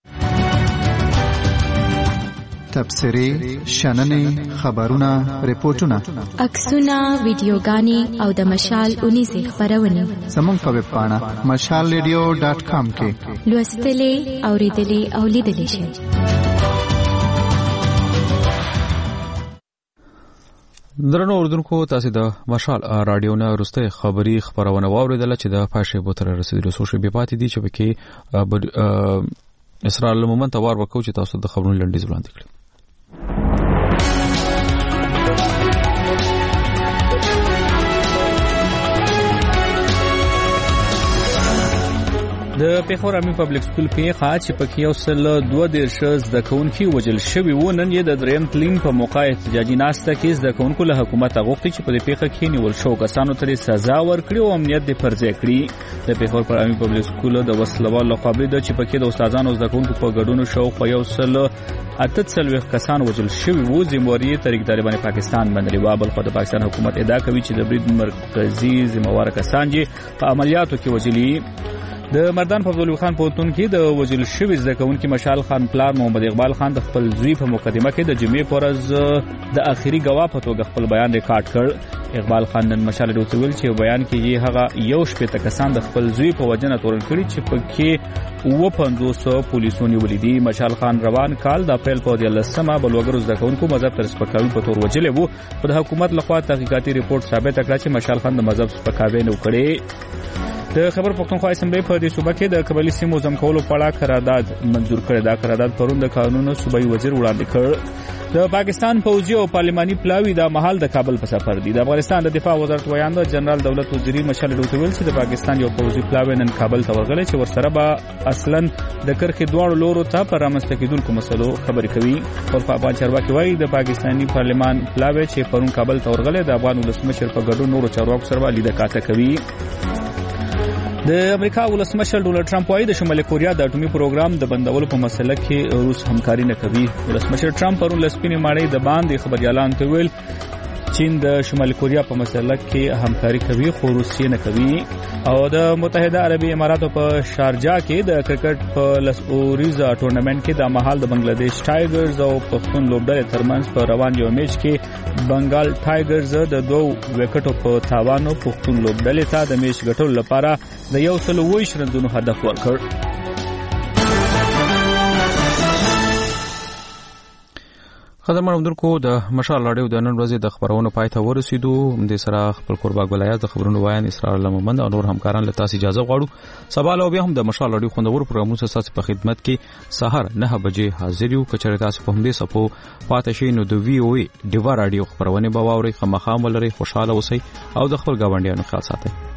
تبصرې شننې خبرونه ریپورتونه عکسونه ویډیوګانې او د مشال 19 خبرونه زموږ په ویب پاڼه mashalradio.com کې لوستلې اوریدلې او لیدلې شئ. درنو اوردونکو تاسو د مشال رادیو نه وروسته خبري خبرونه واوریدل چې د پښې بوتره رسیدلو سوشل بي پاتې دي چې پکې اسرائیل مومنت وار وکاو چې تاسو د خبرونو لنډیز وړاندې کړل. د پیښور امي پبلک سکول پیښه چې پکې یو سل 22 زده کوونکي وژل شوي وو نن یې د دریم تلین په موقع احتجاجي ناسته کې زده کوونکو له حکومت غوښتي چې په دې پیښه کې نیول شو کسانو ته سزا ورکړي او امنیت دې فرض کړي. د پیښور پر امي پبلک سکول د وسلوال لقب د چې پکې د استادانو زده کوونکو په ګډون شو خو یو سل 38 کسان وژل شوي وو. ذمہواری طریقدار باندې پاکستان باندې بابل خو د پاکستان حکومت ادعا کوي چې د برید مرکزی ذمہوار کسان چې په عملیاتو کې وژلي. د مردان فضل خان پوتون کې د وزیر شوی ځکهونکي مشال خان پلار محمد اقبال خان د خپل زوی په مقدمه کې د جمعې پرز د اخیری غوا په توګه خپل بیان ریکارډ کړ. اقبال خان نن مشال ډوتویل چې بیان کې هغه یو شپه کسان د خپل زوی په وجنه تورن کړي چې پکې 500 پولیسونی ولیدي. مشال خان روان کال د اپریل په 13مه بلوګرو ځکهونکو مذهب تر سپکاوي په تور وجلې وو. په حکومت لخوا تحقیقاتي ریپورت ثابت کړ چې مشال خان د مذهب سپکاوي نه وکړي. د خبر پښتونخوا اسمبلی په دې صوبه کې د قبایلی سیمو ځمکولو په اړه قرارداد منزور کړی. دا قرارداد پرون د قانون صوبایي وزیر وړاندې کړ. د پاکستان پوځي او پارلماني پلاوی د مهال د کابل په سفر دي. د افغانستان د دفاع وزارت ویاند جنرال دولت وزیری مشال ډوتویل چې د پاکستان یو پوځي پلاوی نن کابل ته ورغلی چې ورسره به اصلا د کرخې دواړو لورو ته پر رامنځته کېدونکو مسلو خبرې کوي. او په افغان چارواکي وایي د پاکستاني پارلمان پلاوی چې پرون کابل ته ورغلی د افغان ولسمشر په ګډون نورو چارواکو سره لیدل کاته کوي. د امریکا ولسمشر ډونالد ټرمپ وايي د شمالي کوریا د اټومي پروګرام د بندولو په مسله کې روس همکاري نه کوي. ولسمشر ټرمپ پرون لسپینې ماڼۍ د باندې خبريالان ته ویل چین د شمالي کوریا په مسله کې همکاري کوي خو روسیه نه کوي. او د متحده عربي اماراتو په شارجه کې د کرکټ په لس اوریزا ټورنمنت کې د مهال د بنگلاديش ټایګرز او پښتون لوبډلې ترمنځ په روان یو میچ کې بنگال ټایګرز د 2 وکټو په تاوان پښتون لوبډلې ته د میچ ګټلو لپاره د 120 رنونو هدف ورکړ. قدرمن اورونکو د مشال راډیو د نن ورځې د خبرونو پای ته ورسېدو. د سره خپل قرباک ولایت د خبرونو وایي اسرار الله محمد او نور همکاران له تاسو اجازه غواړو. سبا له بیا هم د مشال راډیو خوندور پروګرامونو سره په خدمت کې سحر 9 بجې حاضر یو. کچره تاسو په همدې سپو پاتې شئ نو د وی او ای ډیوا راډیو خبرونه به واوري. خامخا ولري خوشاله اوسئ او د خپل ګاونډیانو خیال ساتئ.